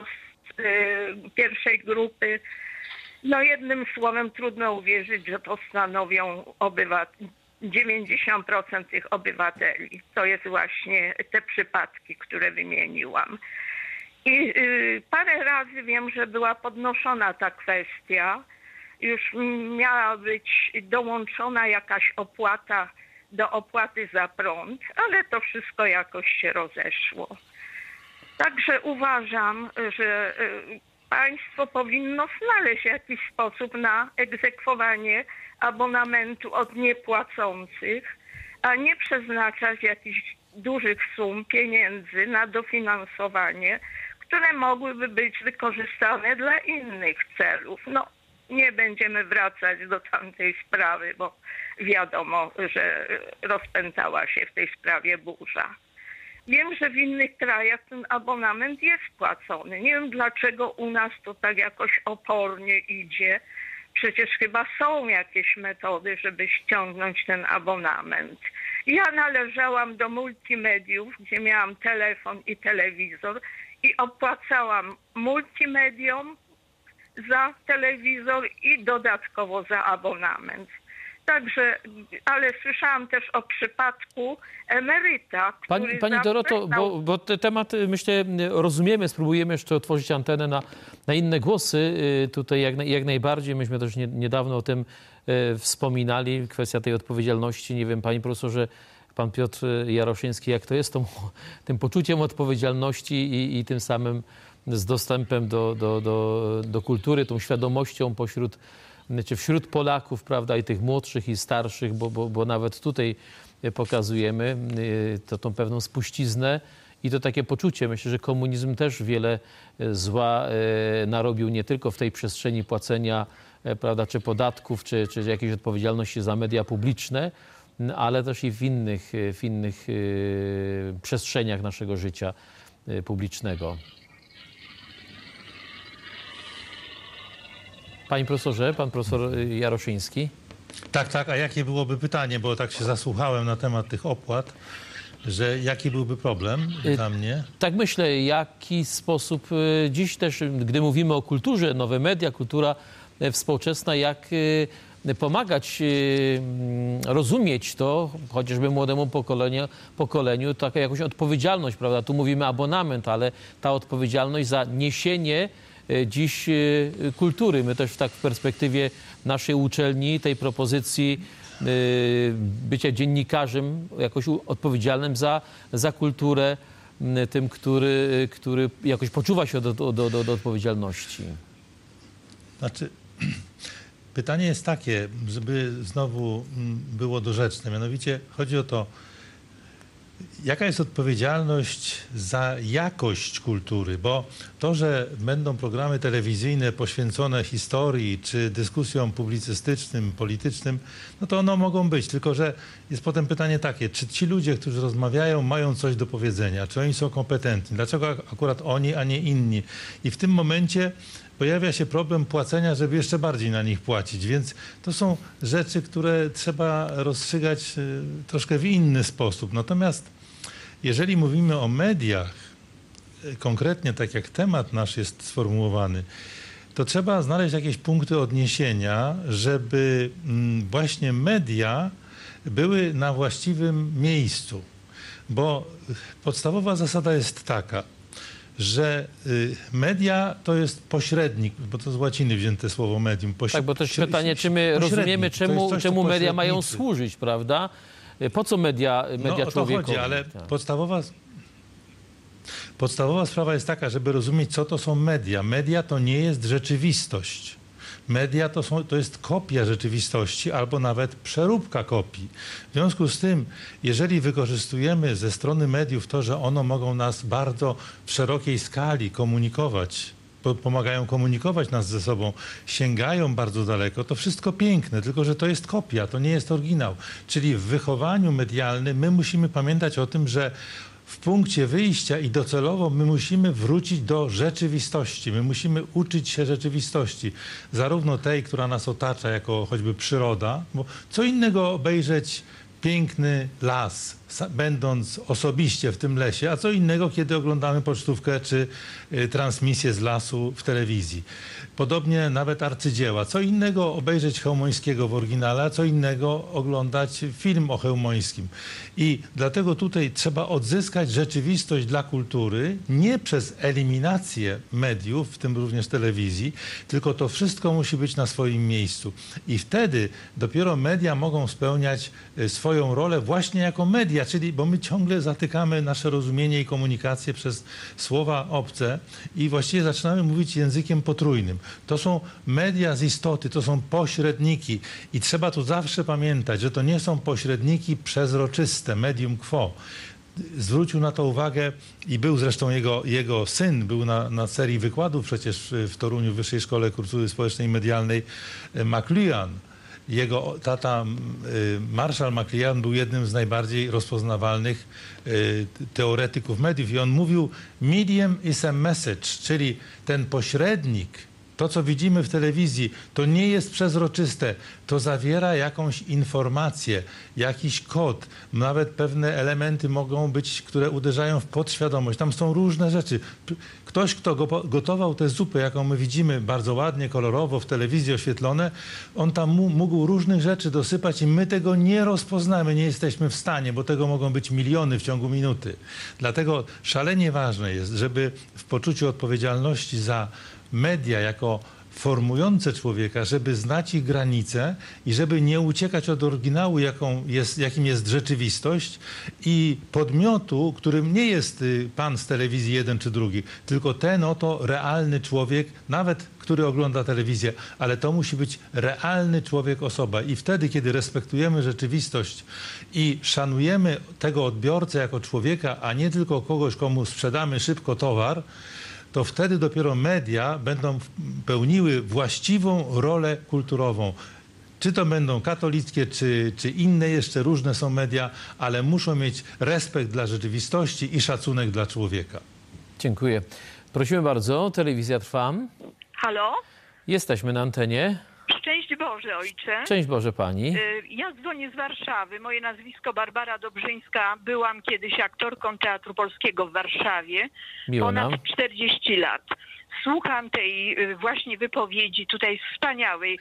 pierwszej grupy. No jednym słowem trudno uwierzyć, że to stanowią obywatele. dziewięćdziesiąt procent tych obywateli. To jest właśnie te przypadki, które wymieniłam. I y, parę razy wiem, że była podnoszona ta kwestia. Już miała być dołączona jakaś opłata do opłaty za prąd, ale to wszystko jakoś się rozeszło. Także uważam, że y, państwo powinno znaleźć jakiś sposób na egzekwowanie abonamentu od niepłacących, a nie przeznaczać jakichś dużych sum pieniędzy na dofinansowanie, które mogłyby być wykorzystane dla innych celów. No, nie będziemy wracać do tamtej sprawy, bo wiadomo, że rozpętała się w tej sprawie burza. Wiem, że w innych krajach ten abonament jest płacony. Nie wiem, dlaczego u nas to tak jakoś opornie idzie. Przecież chyba są jakieś metody, żeby ściągnąć ten abonament. Ja należałam do multimediów, gdzie miałam telefon i telewizor i opłacałam multimediom za telewizor i dodatkowo za abonament. Także, ale słyszałam też o przypadku emeryta, który... Pani, pani Doroto, bo, bo te tematy, myślę, rozumiemy, spróbujemy jeszcze otworzyć antenę na, na inne głosy. Tutaj jak, jak najbardziej, myśmy też nie, niedawno o tym e, wspominali, kwestia tej odpowiedzialności. Nie wiem, panie profesorze, pan Piotr Jaroszyński, jak to jest z tą, tym poczuciem odpowiedzialności i, i tym samym z dostępem do, do, do, do kultury, tą świadomością pośród czy wśród Polaków, prawda, i tych młodszych, i starszych, bo, bo, bo nawet tutaj pokazujemy to, tą pewną spuściznę i to takie poczucie. Myślę, że komunizm też wiele zła narobił nie tylko w tej przestrzeni płacenia, prawda, czy podatków, czy, czy jakiejś odpowiedzialności za media publiczne, ale też i w innych, w innych przestrzeniach naszego życia publicznego. Panie profesorze, pan profesor Jaroszyński. Tak, tak, a jakie byłoby pytanie, bo tak się zasłuchałem na temat tych opłat, że jaki byłby problem dla mnie? Tak myślę, jaki sposób dziś też, gdy mówimy o kulturze, nowe media, kultura współczesna, jak pomagać rozumieć to, chociażby młodemu pokoleniu, pokoleniu taką jakąś odpowiedzialność, prawda? Tu mówimy abonament, ale ta odpowiedzialność za niesienie dziś kultury. My też w tak w perspektywie naszej uczelni, tej propozycji bycia dziennikarzem jakoś odpowiedzialnym za, za kulturę, tym, który, który jakoś poczuwa się do, do, do, do odpowiedzialności. Znaczy, pytanie jest takie, żeby znowu było dorzeczne. Mianowicie chodzi o to, jaka jest odpowiedzialność za jakość kultury, bo to, że będą programy telewizyjne poświęcone historii czy dyskusjom publicystycznym, politycznym, no to one mogą być, tylko że jest potem pytanie takie, czy ci ludzie, którzy rozmawiają, mają coś do powiedzenia, czy oni są kompetentni, dlaczego akurat oni, a nie inni. I w tym momencie pojawia się problem płacenia, żeby jeszcze bardziej na nich płacić, więc to są rzeczy, które trzeba rozstrzygać troszkę w inny sposób. Natomiast jeżeli mówimy o mediach, konkretnie tak jak temat nasz jest sformułowany, to trzeba znaleźć jakieś punkty odniesienia, żeby właśnie media były na właściwym miejscu. Bo podstawowa zasada jest taka, że media to jest pośrednik, bo to z łaciny wzięte słowo medium. Poś... Tak, bo też pytanie, czy my rozumiemy, czemu, coś, czemu media mają służyć, prawda? Po co media, media no, człowiekowi? Chodzi, ale tak. podstawowa, podstawowa sprawa jest taka, żeby rozumieć, co to są media. Media to nie jest rzeczywistość. Media to, są, to jest kopia rzeczywistości albo nawet przeróbka kopii. W związku z tym, jeżeli wykorzystujemy ze strony mediów to, że one mogą nas bardzo w szerokiej skali komunikować, pomagają komunikować nas ze sobą, sięgają bardzo daleko, to wszystko piękne, tylko że to jest kopia, to nie jest oryginał. Czyli w wychowaniu medialnym my musimy pamiętać o tym, że w punkcie wyjścia i docelowo my musimy wrócić do rzeczywistości. My musimy uczyć się rzeczywistości. Zarówno tej, która nas otacza, jako choćby przyroda, bo co innego obejrzeć piękny las, będąc osobiście w tym lesie, a co innego, kiedy oglądamy pocztówkę czy transmisję z lasu w telewizji. Podobnie nawet arcydzieła. Co innego obejrzeć Chełmońskiego w oryginale, a co innego oglądać film o Chełmońskim. I dlatego tutaj trzeba odzyskać rzeczywistość dla kultury nie przez eliminację mediów, w tym również telewizji, tylko to wszystko musi być na swoim miejscu. I wtedy dopiero media mogą spełniać swoją rolę właśnie jako media, czyli bo my ciągle zatykamy nasze rozumienie i komunikację przez słowa obce i właściwie zaczynamy mówić językiem potrójnym. To są media z istoty, to są pośredniki i trzeba tu zawsze pamiętać, że to nie są pośredniki przezroczyste, medium quo. Zwrócił na to uwagę i był zresztą jego, jego syn, był na, na serii wykładów przecież w Toruniu w Wyższej Szkole Kultury Społecznej i Medialnej McLuhan. Jego tata, Marshall McLuhan, był jednym z najbardziej rozpoznawalnych teoretyków mediów i on mówił medium is a message, czyli ten pośrednik, to co widzimy w telewizji, to nie jest przezroczyste, to zawiera jakąś informację, jakiś kod, nawet pewne elementy mogą być, które uderzają w podświadomość, tam są różne rzeczy. Ktoś, kto gotował tę zupę, jaką my widzimy bardzo ładnie, kolorowo w telewizji oświetlone, on tam mógł różnych rzeczy dosypać i my tego nie rozpoznamy, nie jesteśmy w stanie, bo tego mogą być miliony w ciągu minuty. Dlatego szalenie ważne jest, żeby w poczuciu odpowiedzialności za media jako formujące człowieka, żeby znać ich granice i żeby nie uciekać od oryginału, jaką jest, jakim jest rzeczywistość i podmiotu, którym nie jest pan z telewizji jeden czy drugi, tylko ten oto realny człowiek, nawet który ogląda telewizję, ale to musi być realny człowiek, osoba. I wtedy, kiedy respektujemy rzeczywistość i szanujemy tego odbiorcę jako człowieka, a nie tylko kogoś, komu sprzedamy szybko towar, to wtedy dopiero media będą pełniły właściwą rolę kulturową. Czy to będą katolickie, czy, czy inne jeszcze, różne są media, ale muszą mieć respekt dla rzeczywistości i szacunek dla człowieka. Dziękuję. Prosimy bardzo, telewizja trwa. Halo? Jesteśmy na antenie. Szczęść Boże, ojcze. Szczęść Boże pani. Ja dzwonię z Warszawy. Moje nazwisko Barbara Dobrzyńska. Byłam kiedyś aktorką Teatru Polskiego w Warszawie. Miło Ponad nam. czterdzieści lat. Słucham tej właśnie wypowiedzi tutaj wspaniałej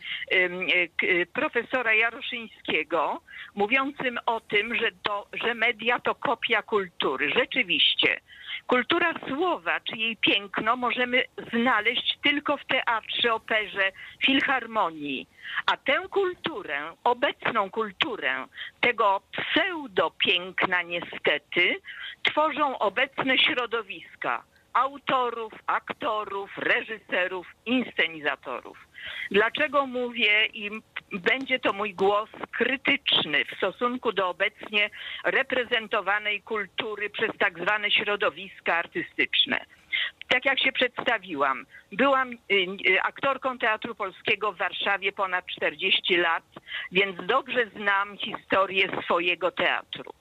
profesora Jaroszyńskiego, mówiącym o tym, że, to, że media to kopia kultury. Rzeczywiście. Kultura słowa, czy jej piękno możemy znaleźć tylko w teatrze, operze, filharmonii. A tę kulturę, obecną kulturę tego pseudopiękna niestety, tworzą obecne środowiska autorów, aktorów, reżyserów, inscenizatorów. Dlaczego mówię i będzie to mój głos krytyczny w stosunku do obecnie reprezentowanej kultury przez tak zwane środowiska artystyczne? Tak jak się przedstawiłam, byłam aktorką Teatru Polskiego w Warszawie ponad czterdzieści lat, więc dobrze znam historię swojego teatru.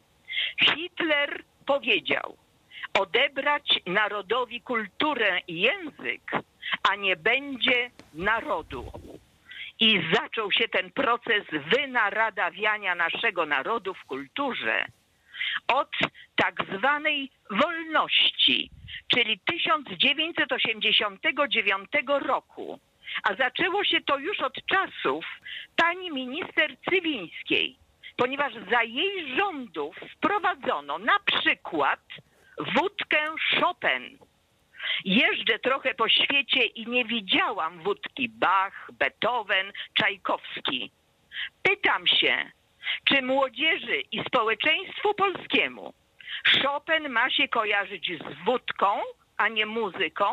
Hitler powiedział: odebrać narodowi kulturę i język, a nie będzie narodu. I zaczął się ten proces wynaradawiania naszego narodu w kulturze od tak zwanej wolności, czyli tysiąc dziewięćset osiemdziesiątego dziewiątego roku. A zaczęło się to już od czasów pani minister Cywińskiej, ponieważ za jej rządów wprowadzono na przykład wódkę Chopin. Jeżdżę trochę po świecie i nie widziałam wódki Bach, Beethoven, Czajkowski. Pytam się, czy młodzieży i społeczeństwu polskiemu Chopin ma się kojarzyć z wódką, a nie muzyką?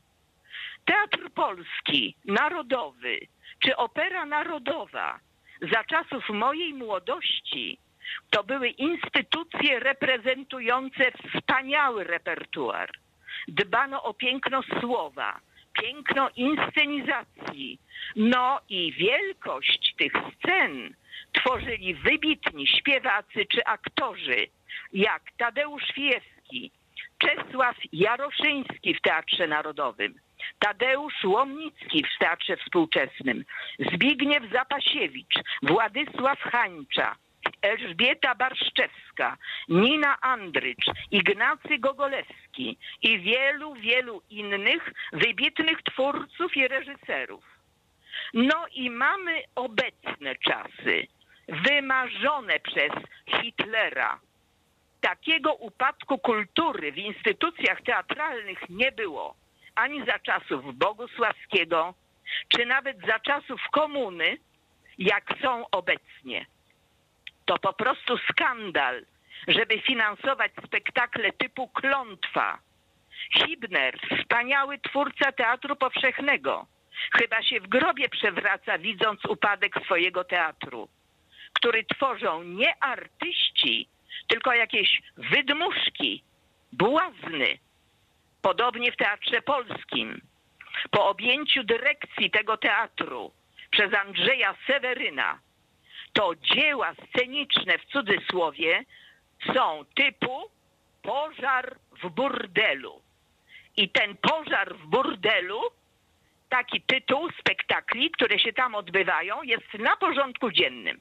Teatr Polski, Narodowy czy Opera Narodowa za czasów mojej młodości to były instytucje reprezentujące wspaniały repertuar. Dbano o piękno słowa, piękno inscenizacji, no i wielkość tych scen tworzyli wybitni śpiewacy czy aktorzy, jak Tadeusz Fiejewski, Czesław Jaroszyński w Teatrze Narodowym, Tadeusz Łomnicki w Teatrze Współczesnym, Zbigniew Zapasiewicz, Władysław Hańcza, Elżbieta Barszczewska, Nina Andrycz, Ignacy Gogolewski i wielu, wielu innych wybitnych twórców i reżyserów. No i mamy obecne czasy, wymarzone przez Hitlera. Takiego upadku kultury w instytucjach teatralnych nie było ani za czasów Bogusławskiego, czy nawet za czasów komuny, jak są obecnie. To po prostu skandal, żeby finansować spektakle typu Klątwa. Hibner, wspaniały twórca teatru powszechnego, chyba się w grobie przewraca, widząc upadek swojego teatru, który tworzą nie artyści, tylko jakieś wydmuszki, błazny. Podobnie w Teatrze Polskim. Po objęciu dyrekcji tego teatru przez Andrzeja Seweryna, to dzieła sceniczne w cudzysłowie są typu pożar w burdelu. I ten pożar w burdelu, taki tytuł spektakli, które się tam odbywają, jest na porządku dziennym.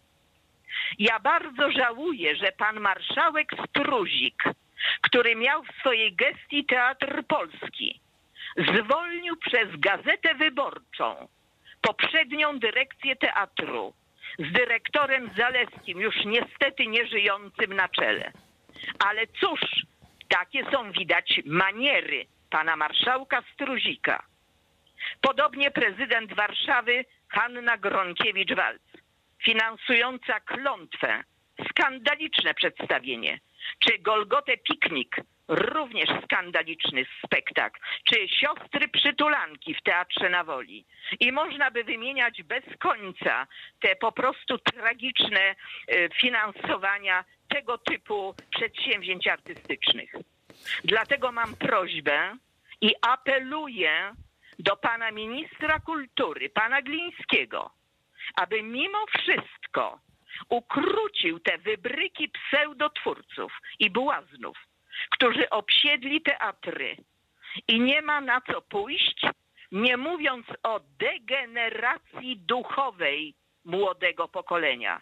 Ja bardzo żałuję, że pan marszałek Struzik, który miał w swojej gestii Teatr Polski, zwolnił przez Gazetę Wyborczą poprzednią dyrekcję teatru z dyrektorem Zalewskim, już niestety nieżyjącym na czele. Ale cóż, takie są widać maniery pana marszałka Struzika. Podobnie prezydent Warszawy Hanna Gronkiewicz-Waltz, finansująca Klątwę, skandaliczne przedstawienie. Czy Golgotę Piknik, również skandaliczny spektakl. Czy Siostry Przytulanki w Teatrze na Woli. I można by wymieniać bez końca te po prostu tragiczne finansowania tego typu przedsięwzięć artystycznych. Dlatego mam prośbę i apeluję do pana ministra kultury, pana Glińskiego, aby mimo wszystko ukrócił te wybryki pseudotwórców i błaznów, którzy obsiedli teatry i nie ma na co pójść, nie mówiąc o degeneracji duchowej młodego pokolenia.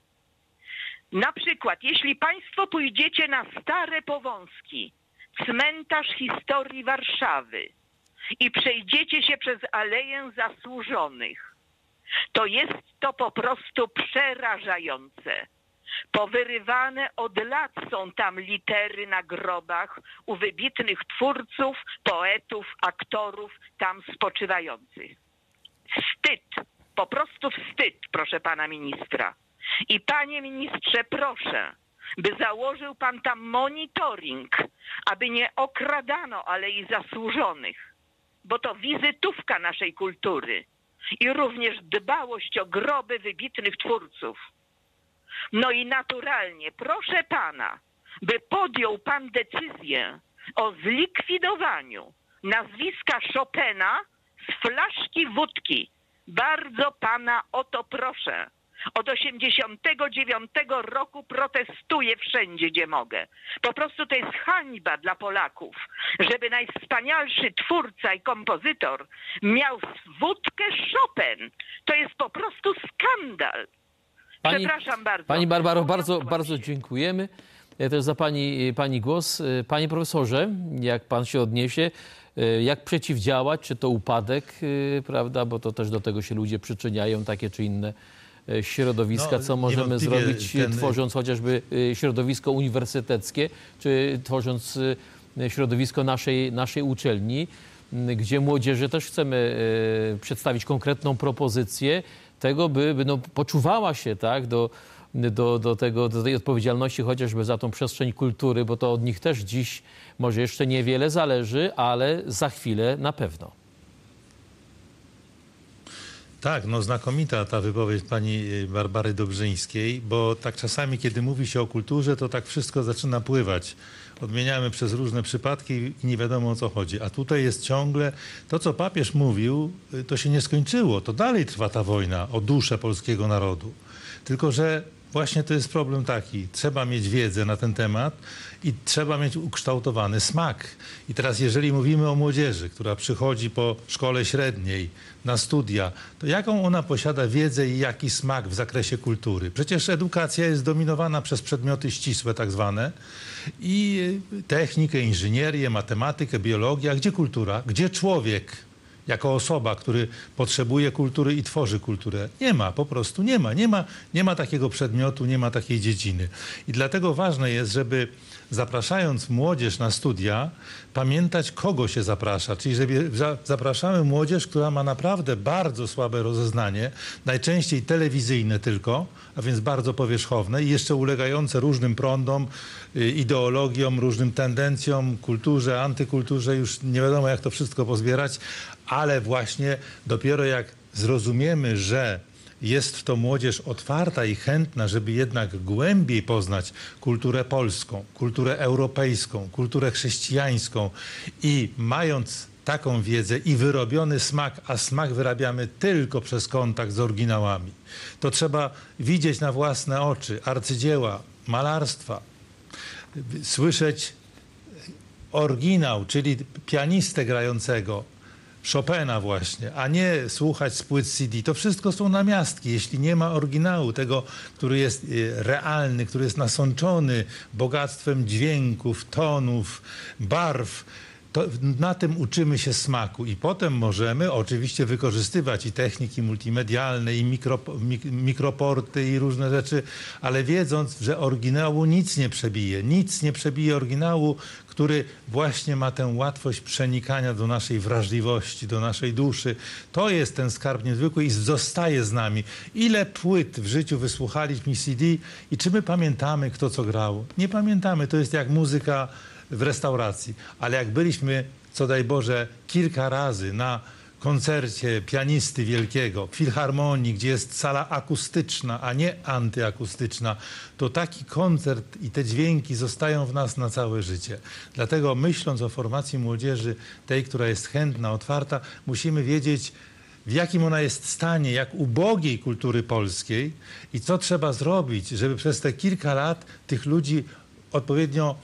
Na przykład, jeśli państwo pójdziecie na Stare Powązki, cmentarz historii Warszawy i przejdziecie się przez Aleję Zasłużonych, to jest to po prostu przerażające. Powyrywane od lat są tam litery na grobach u wybitnych twórców, poetów, aktorów tam spoczywających. Wstyd, po prostu wstyd, proszę pana ministra. I panie ministrze, proszę, by założył pan tam monitoring, aby nie okradano Alei Zasłużonych, bo to wizytówka naszej kultury i również dbałość o groby wybitnych twórców. No i naturalnie proszę pana, by podjął pan decyzję o zlikwidowaniu nazwiska Chopina z flaszki wódki. Bardzo pana o to proszę. Od osiemdziesiątego dziewiątego roku protestuję wszędzie, gdzie mogę. Po prostu to jest hańba dla Polaków, żeby najwspanialszy twórca i kompozytor miał wódkę Chopin. To jest po prostu skandal. Pani, Przepraszam bardzo. Pani Barbaro, bardzo, bardzo dziękujemy też za pani, pani głos. Panie profesorze, jak pan się odniesie, jak przeciwdziałać, czy to upadek, prawda, bo to też do tego się ludzie przyczyniają, takie czy inne środowiska, no, co możemy zrobić, ten... tworząc chociażby środowisko uniwersyteckie, czy tworząc środowisko naszej, naszej uczelni, gdzie młodzieży też chcemy przedstawić konkretną propozycję tego, by, by no, poczuwała się tak, do, do, do, tego, do tej odpowiedzialności chociażby za tą przestrzeń kultury, bo to od nich też dziś może jeszcze niewiele zależy, ale za chwilę na pewno. Tak, no znakomita ta wypowiedź pani Barbary Dobrzyńskiej, bo tak czasami, kiedy mówi się o kulturze, to tak wszystko zaczyna pływać. Odmieniamy przez różne przypadki i nie wiadomo, o co chodzi. A tutaj jest ciągle to, co papież mówił, to się nie skończyło. To dalej trwa ta wojna o duszę polskiego narodu. Tylko że właśnie to jest problem taki. Trzeba mieć wiedzę na ten temat i trzeba mieć ukształtowany smak. I teraz jeżeli mówimy o młodzieży, która przychodzi po szkole średniej na studia, to jaką ona posiada wiedzę i jaki smak w zakresie kultury? Przecież edukacja jest dominowana przez przedmioty ścisłe tak zwane i technikę, inżynierię, matematykę, biologię. A gdzie kultura? Gdzie człowiek? Jako osoba, który potrzebuje kultury i tworzy kulturę. Nie ma, po prostu nie ma. Nie ma, nie ma takiego przedmiotu, nie ma takiej dziedziny. I dlatego ważne jest, żeby zapraszając młodzież na studia, pamiętać, kogo się zaprasza. Czyli żeby zapraszamy młodzież, która ma naprawdę bardzo słabe rozeznanie, najczęściej telewizyjne tylko, a więc bardzo powierzchowne i jeszcze ulegające różnym prądom, ideologiom, różnym tendencjom, kulturze, antykulturze. Już nie wiadomo, jak to wszystko pozbierać, ale właśnie dopiero jak zrozumiemy, że jest to młodzież otwarta i chętna, żeby jednak głębiej poznać kulturę polską, kulturę europejską, kulturę chrześcijańską i mając taką wiedzę i wyrobiony smak, a smak wyrabiamy tylko przez kontakt z oryginałami, to trzeba widzieć na własne oczy arcydzieła, malarstwa, słyszeć oryginał, czyli pianistę grającego, Chopina właśnie, a nie słuchać z płyt C D. To wszystko są namiastki. Jeśli nie ma oryginału, tego, który jest realny, który jest nasączony bogactwem dźwięków, tonów, barw, to na tym uczymy się smaku i potem możemy oczywiście wykorzystywać i techniki multimedialne, i mikro, mik, mikroporty, i różne rzeczy, ale wiedząc, że oryginału nic nie przebije. Nic nie przebije oryginału, który właśnie ma tę łatwość przenikania do naszej wrażliwości, do naszej duszy. To jest ten skarb niezwykły i zostaje z nami. Ile płyt w życiu wysłuchaliśmy C D i czy my pamiętamy, kto co grał? Nie pamiętamy. To jest jak muzyka w restauracji. Ale jak byliśmy, co daj Boże, kilka razy na koncercie pianisty wielkiego, w filharmonii, gdzie jest sala akustyczna, a nie antyakustyczna, to taki koncert i te dźwięki zostają w nas na całe życie. Dlatego myśląc o formacji młodzieży, tej, która jest chętna, otwarta, musimy wiedzieć, w jakim ona jest stanie, jak ubogiej kultury polskiej i co trzeba zrobić, żeby przez te kilka lat tych ludzi odpowiednio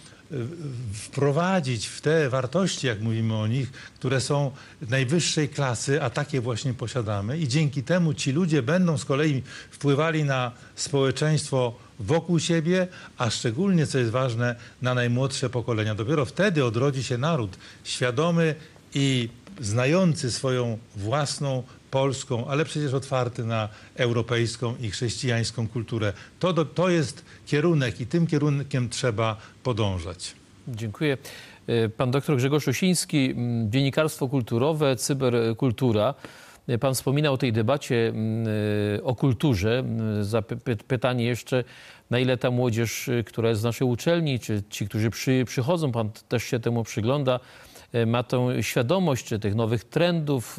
wprowadzić w te wartości, jak mówimy o nich, które są najwyższej klasy, a takie właśnie posiadamy i dzięki temu ci ludzie będą z kolei wpływali na społeczeństwo wokół siebie, a szczególnie, co jest ważne, na najmłodsze pokolenia. Dopiero wtedy odrodzi się naród świadomy i znający swoją własną polską, ale przecież otwarty na europejską i chrześcijańską kulturę. To, do, to jest kierunek i tym kierunkiem trzeba podążać. Dziękuję. Pan doktor Grzegorz Osiński, dziennikarstwo kulturowe, cyberkultura. Pan wspominał o tej debacie o kulturze. Pytanie jeszcze, na ile ta młodzież, która jest z naszej uczelni, czy ci, którzy przy, przychodzą, pan też się temu przygląda, ma tą świadomość czy tych nowych trendów,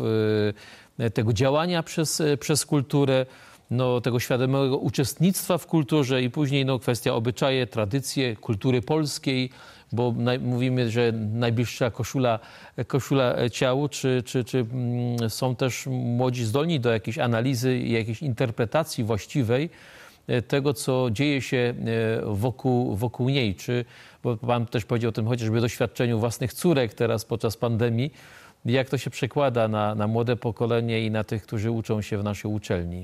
tego działania przez, przez kulturę, no, tego świadomego uczestnictwa w kulturze i później no, kwestia obyczaje, tradycje, kultury polskiej, bo naj, mówimy, że najbliższa koszula, koszula ciału, czy, czy, czy mm, są też młodzi zdolni do jakiejś analizy i jakiejś interpretacji właściwej tego, co dzieje się wokół, wokół niej. Czy, bo pan też powiedział o tym chociażby o doświadczeniu własnych córek teraz podczas pandemii. Jak to się przekłada na, na młode pokolenie i na tych, którzy uczą się w naszej uczelni?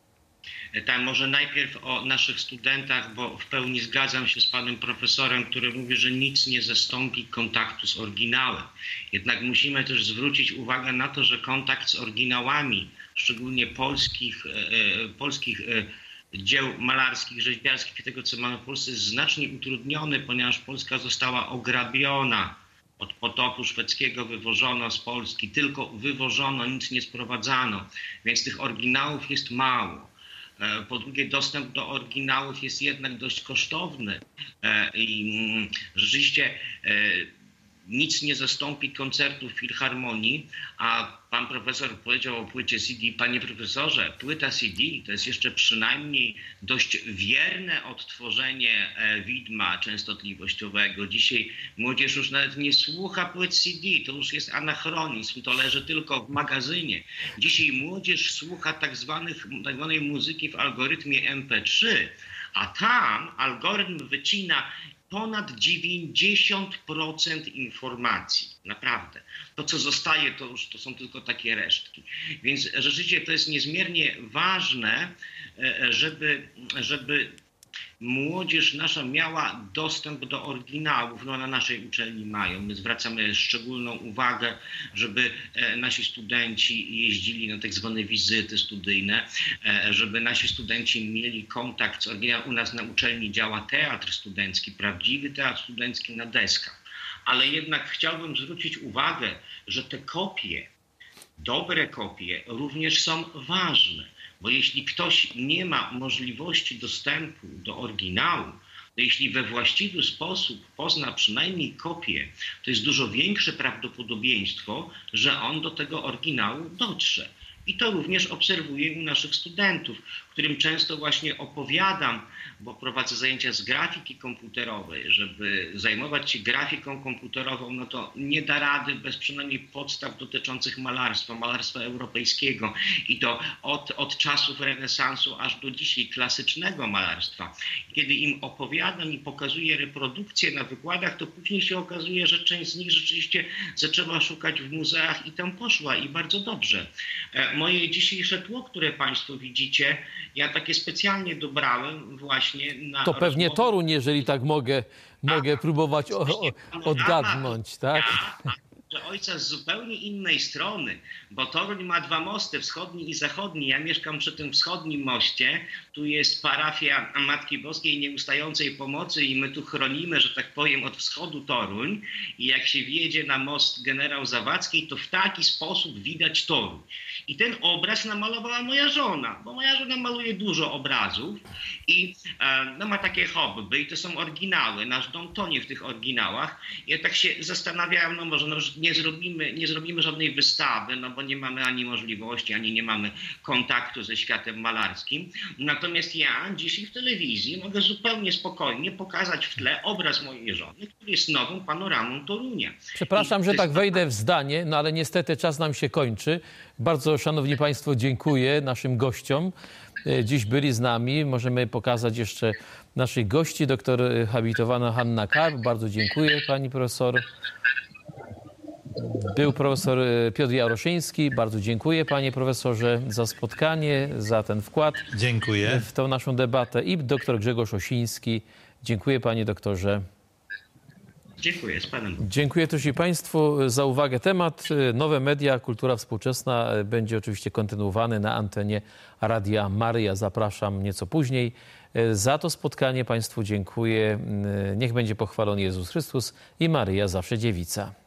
Tak, może najpierw o naszych studentach, bo w pełni zgadzam się z panem profesorem, który mówi, że nic nie zastąpi kontaktu z oryginałem. Jednak musimy też zwrócić uwagę na to, że kontakt z oryginałami, szczególnie polskich, e, polskich e, dzieł malarskich, rzeźbiarskich, tego co mamy w Polsce, jest znacznie utrudniony, ponieważ Polska została ograbiona. Od potopu szwedzkiego wywożono z Polski, tylko wywożono, nic nie sprowadzano, więc tych oryginałów jest mało. Po drugie, dostęp do oryginałów jest jednak dość kosztowny i rzeczywiście nic nie zastąpi koncertów w filharmonii, a pan profesor powiedział o płycie C D. Panie profesorze, płyta C D to jest jeszcze przynajmniej dość wierne odtworzenie widma częstotliwościowego. Dzisiaj młodzież już nawet nie słucha płyt C D, to już jest anachronizm, to leży tylko w magazynie. Dzisiaj młodzież słucha tak, zwanych, tak zwanej muzyki w algorytmie M P trzy, a tam algorytm wycina ponad dziewięćdziesiąt procent informacji. Naprawdę. To, co zostaje, to już to są tylko takie resztki. Więc rzeczywiście to jest niezmiernie ważne, żeby, żeby młodzież nasza miała dostęp do oryginałów. No, na naszej uczelni mają. My zwracamy szczególną uwagę, żeby nasi studenci jeździli na tak zwane wizyty studyjne, żeby nasi studenci mieli kontakt z oryginałem. U nas na uczelni działa teatr studencki, prawdziwy teatr studencki na deskach. Ale jednak chciałbym zwrócić uwagę, że te kopie, dobre kopie również są ważne. Bo jeśli ktoś nie ma możliwości dostępu do oryginału, to jeśli we właściwy sposób pozna przynajmniej kopię, to jest dużo większe prawdopodobieństwo, że on do tego oryginału dotrze. I to również obserwuję u naszych studentów, którym często właśnie opowiadam, bo prowadzę zajęcia z grafiki komputerowej. Żeby zajmować się grafiką komputerową, no to nie da rady bez przynajmniej podstaw dotyczących malarstwa, malarstwa europejskiego. I to od, od czasów renesansu aż do dzisiaj klasycznego malarstwa. Kiedy im opowiadam i pokazuję reprodukcje na wykładach, to później się okazuje, że część z nich rzeczywiście zaczęła szukać w muzeach i tam poszła i bardzo dobrze. Moje dzisiejsze tło, które Państwo widzicie, ja takie specjalnie dobrałem właśnie na... To pewnie rozmowę. Toruń, jeżeli tak mogę, mogę próbować o, o, odgadnąć, tak? Że ojca z zupełnie innej strony, bo Toruń ma dwa mosty, wschodni i zachodni. Ja mieszkam przy tym wschodnim moście. Tu jest parafia Matki Boskiej Nieustającej Pomocy i my tu chronimy, że tak powiem, od wschodu Toruń. I jak się wjedzie na most Generał Zawadzkiej, to w taki sposób widać Toruń. I ten obraz namalowała moja żona, bo moja żona maluje dużo obrazów i e, no, ma takie hobby i to są oryginały. Nasz dom tonie w tych oryginałach. Ja tak się zastanawiałem, no może no, nie zrobimy, nie zrobimy żadnej wystawy, no bo nie mamy ani możliwości, ani nie mamy kontaktu ze światem malarskim. Natomiast ja dzisiaj w telewizji mogę zupełnie spokojnie pokazać w tle obraz mojej żony, który jest nową panoramą Torunia. Przepraszam, I że to tak jest... wejdę w zdanie, no ale niestety czas nam się kończy. Bardzo, szanowni państwo, dziękuję naszym gościom. Dziś byli z nami. Możemy pokazać jeszcze naszych gości. Doktor habilitowana Hanna Karp. Bardzo dziękuję, pani profesor. Był profesor Piotr Jaroszyński. Bardzo dziękuję, panie profesorze, za spotkanie, za ten wkład Dziękuję. w tą naszą debatę. I doktor Grzegorz Osiński. Dziękuję, panie doktorze. Dziękuję, z panem. Dziękuję też i państwu za uwagę. Temat nowe media, kultura współczesna będzie oczywiście kontynuowany na antenie Radia Maryja. Zapraszam nieco później. Za to spotkanie państwu dziękuję. Niech będzie pochwalony Jezus Chrystus i Maryja zawsze dziewica.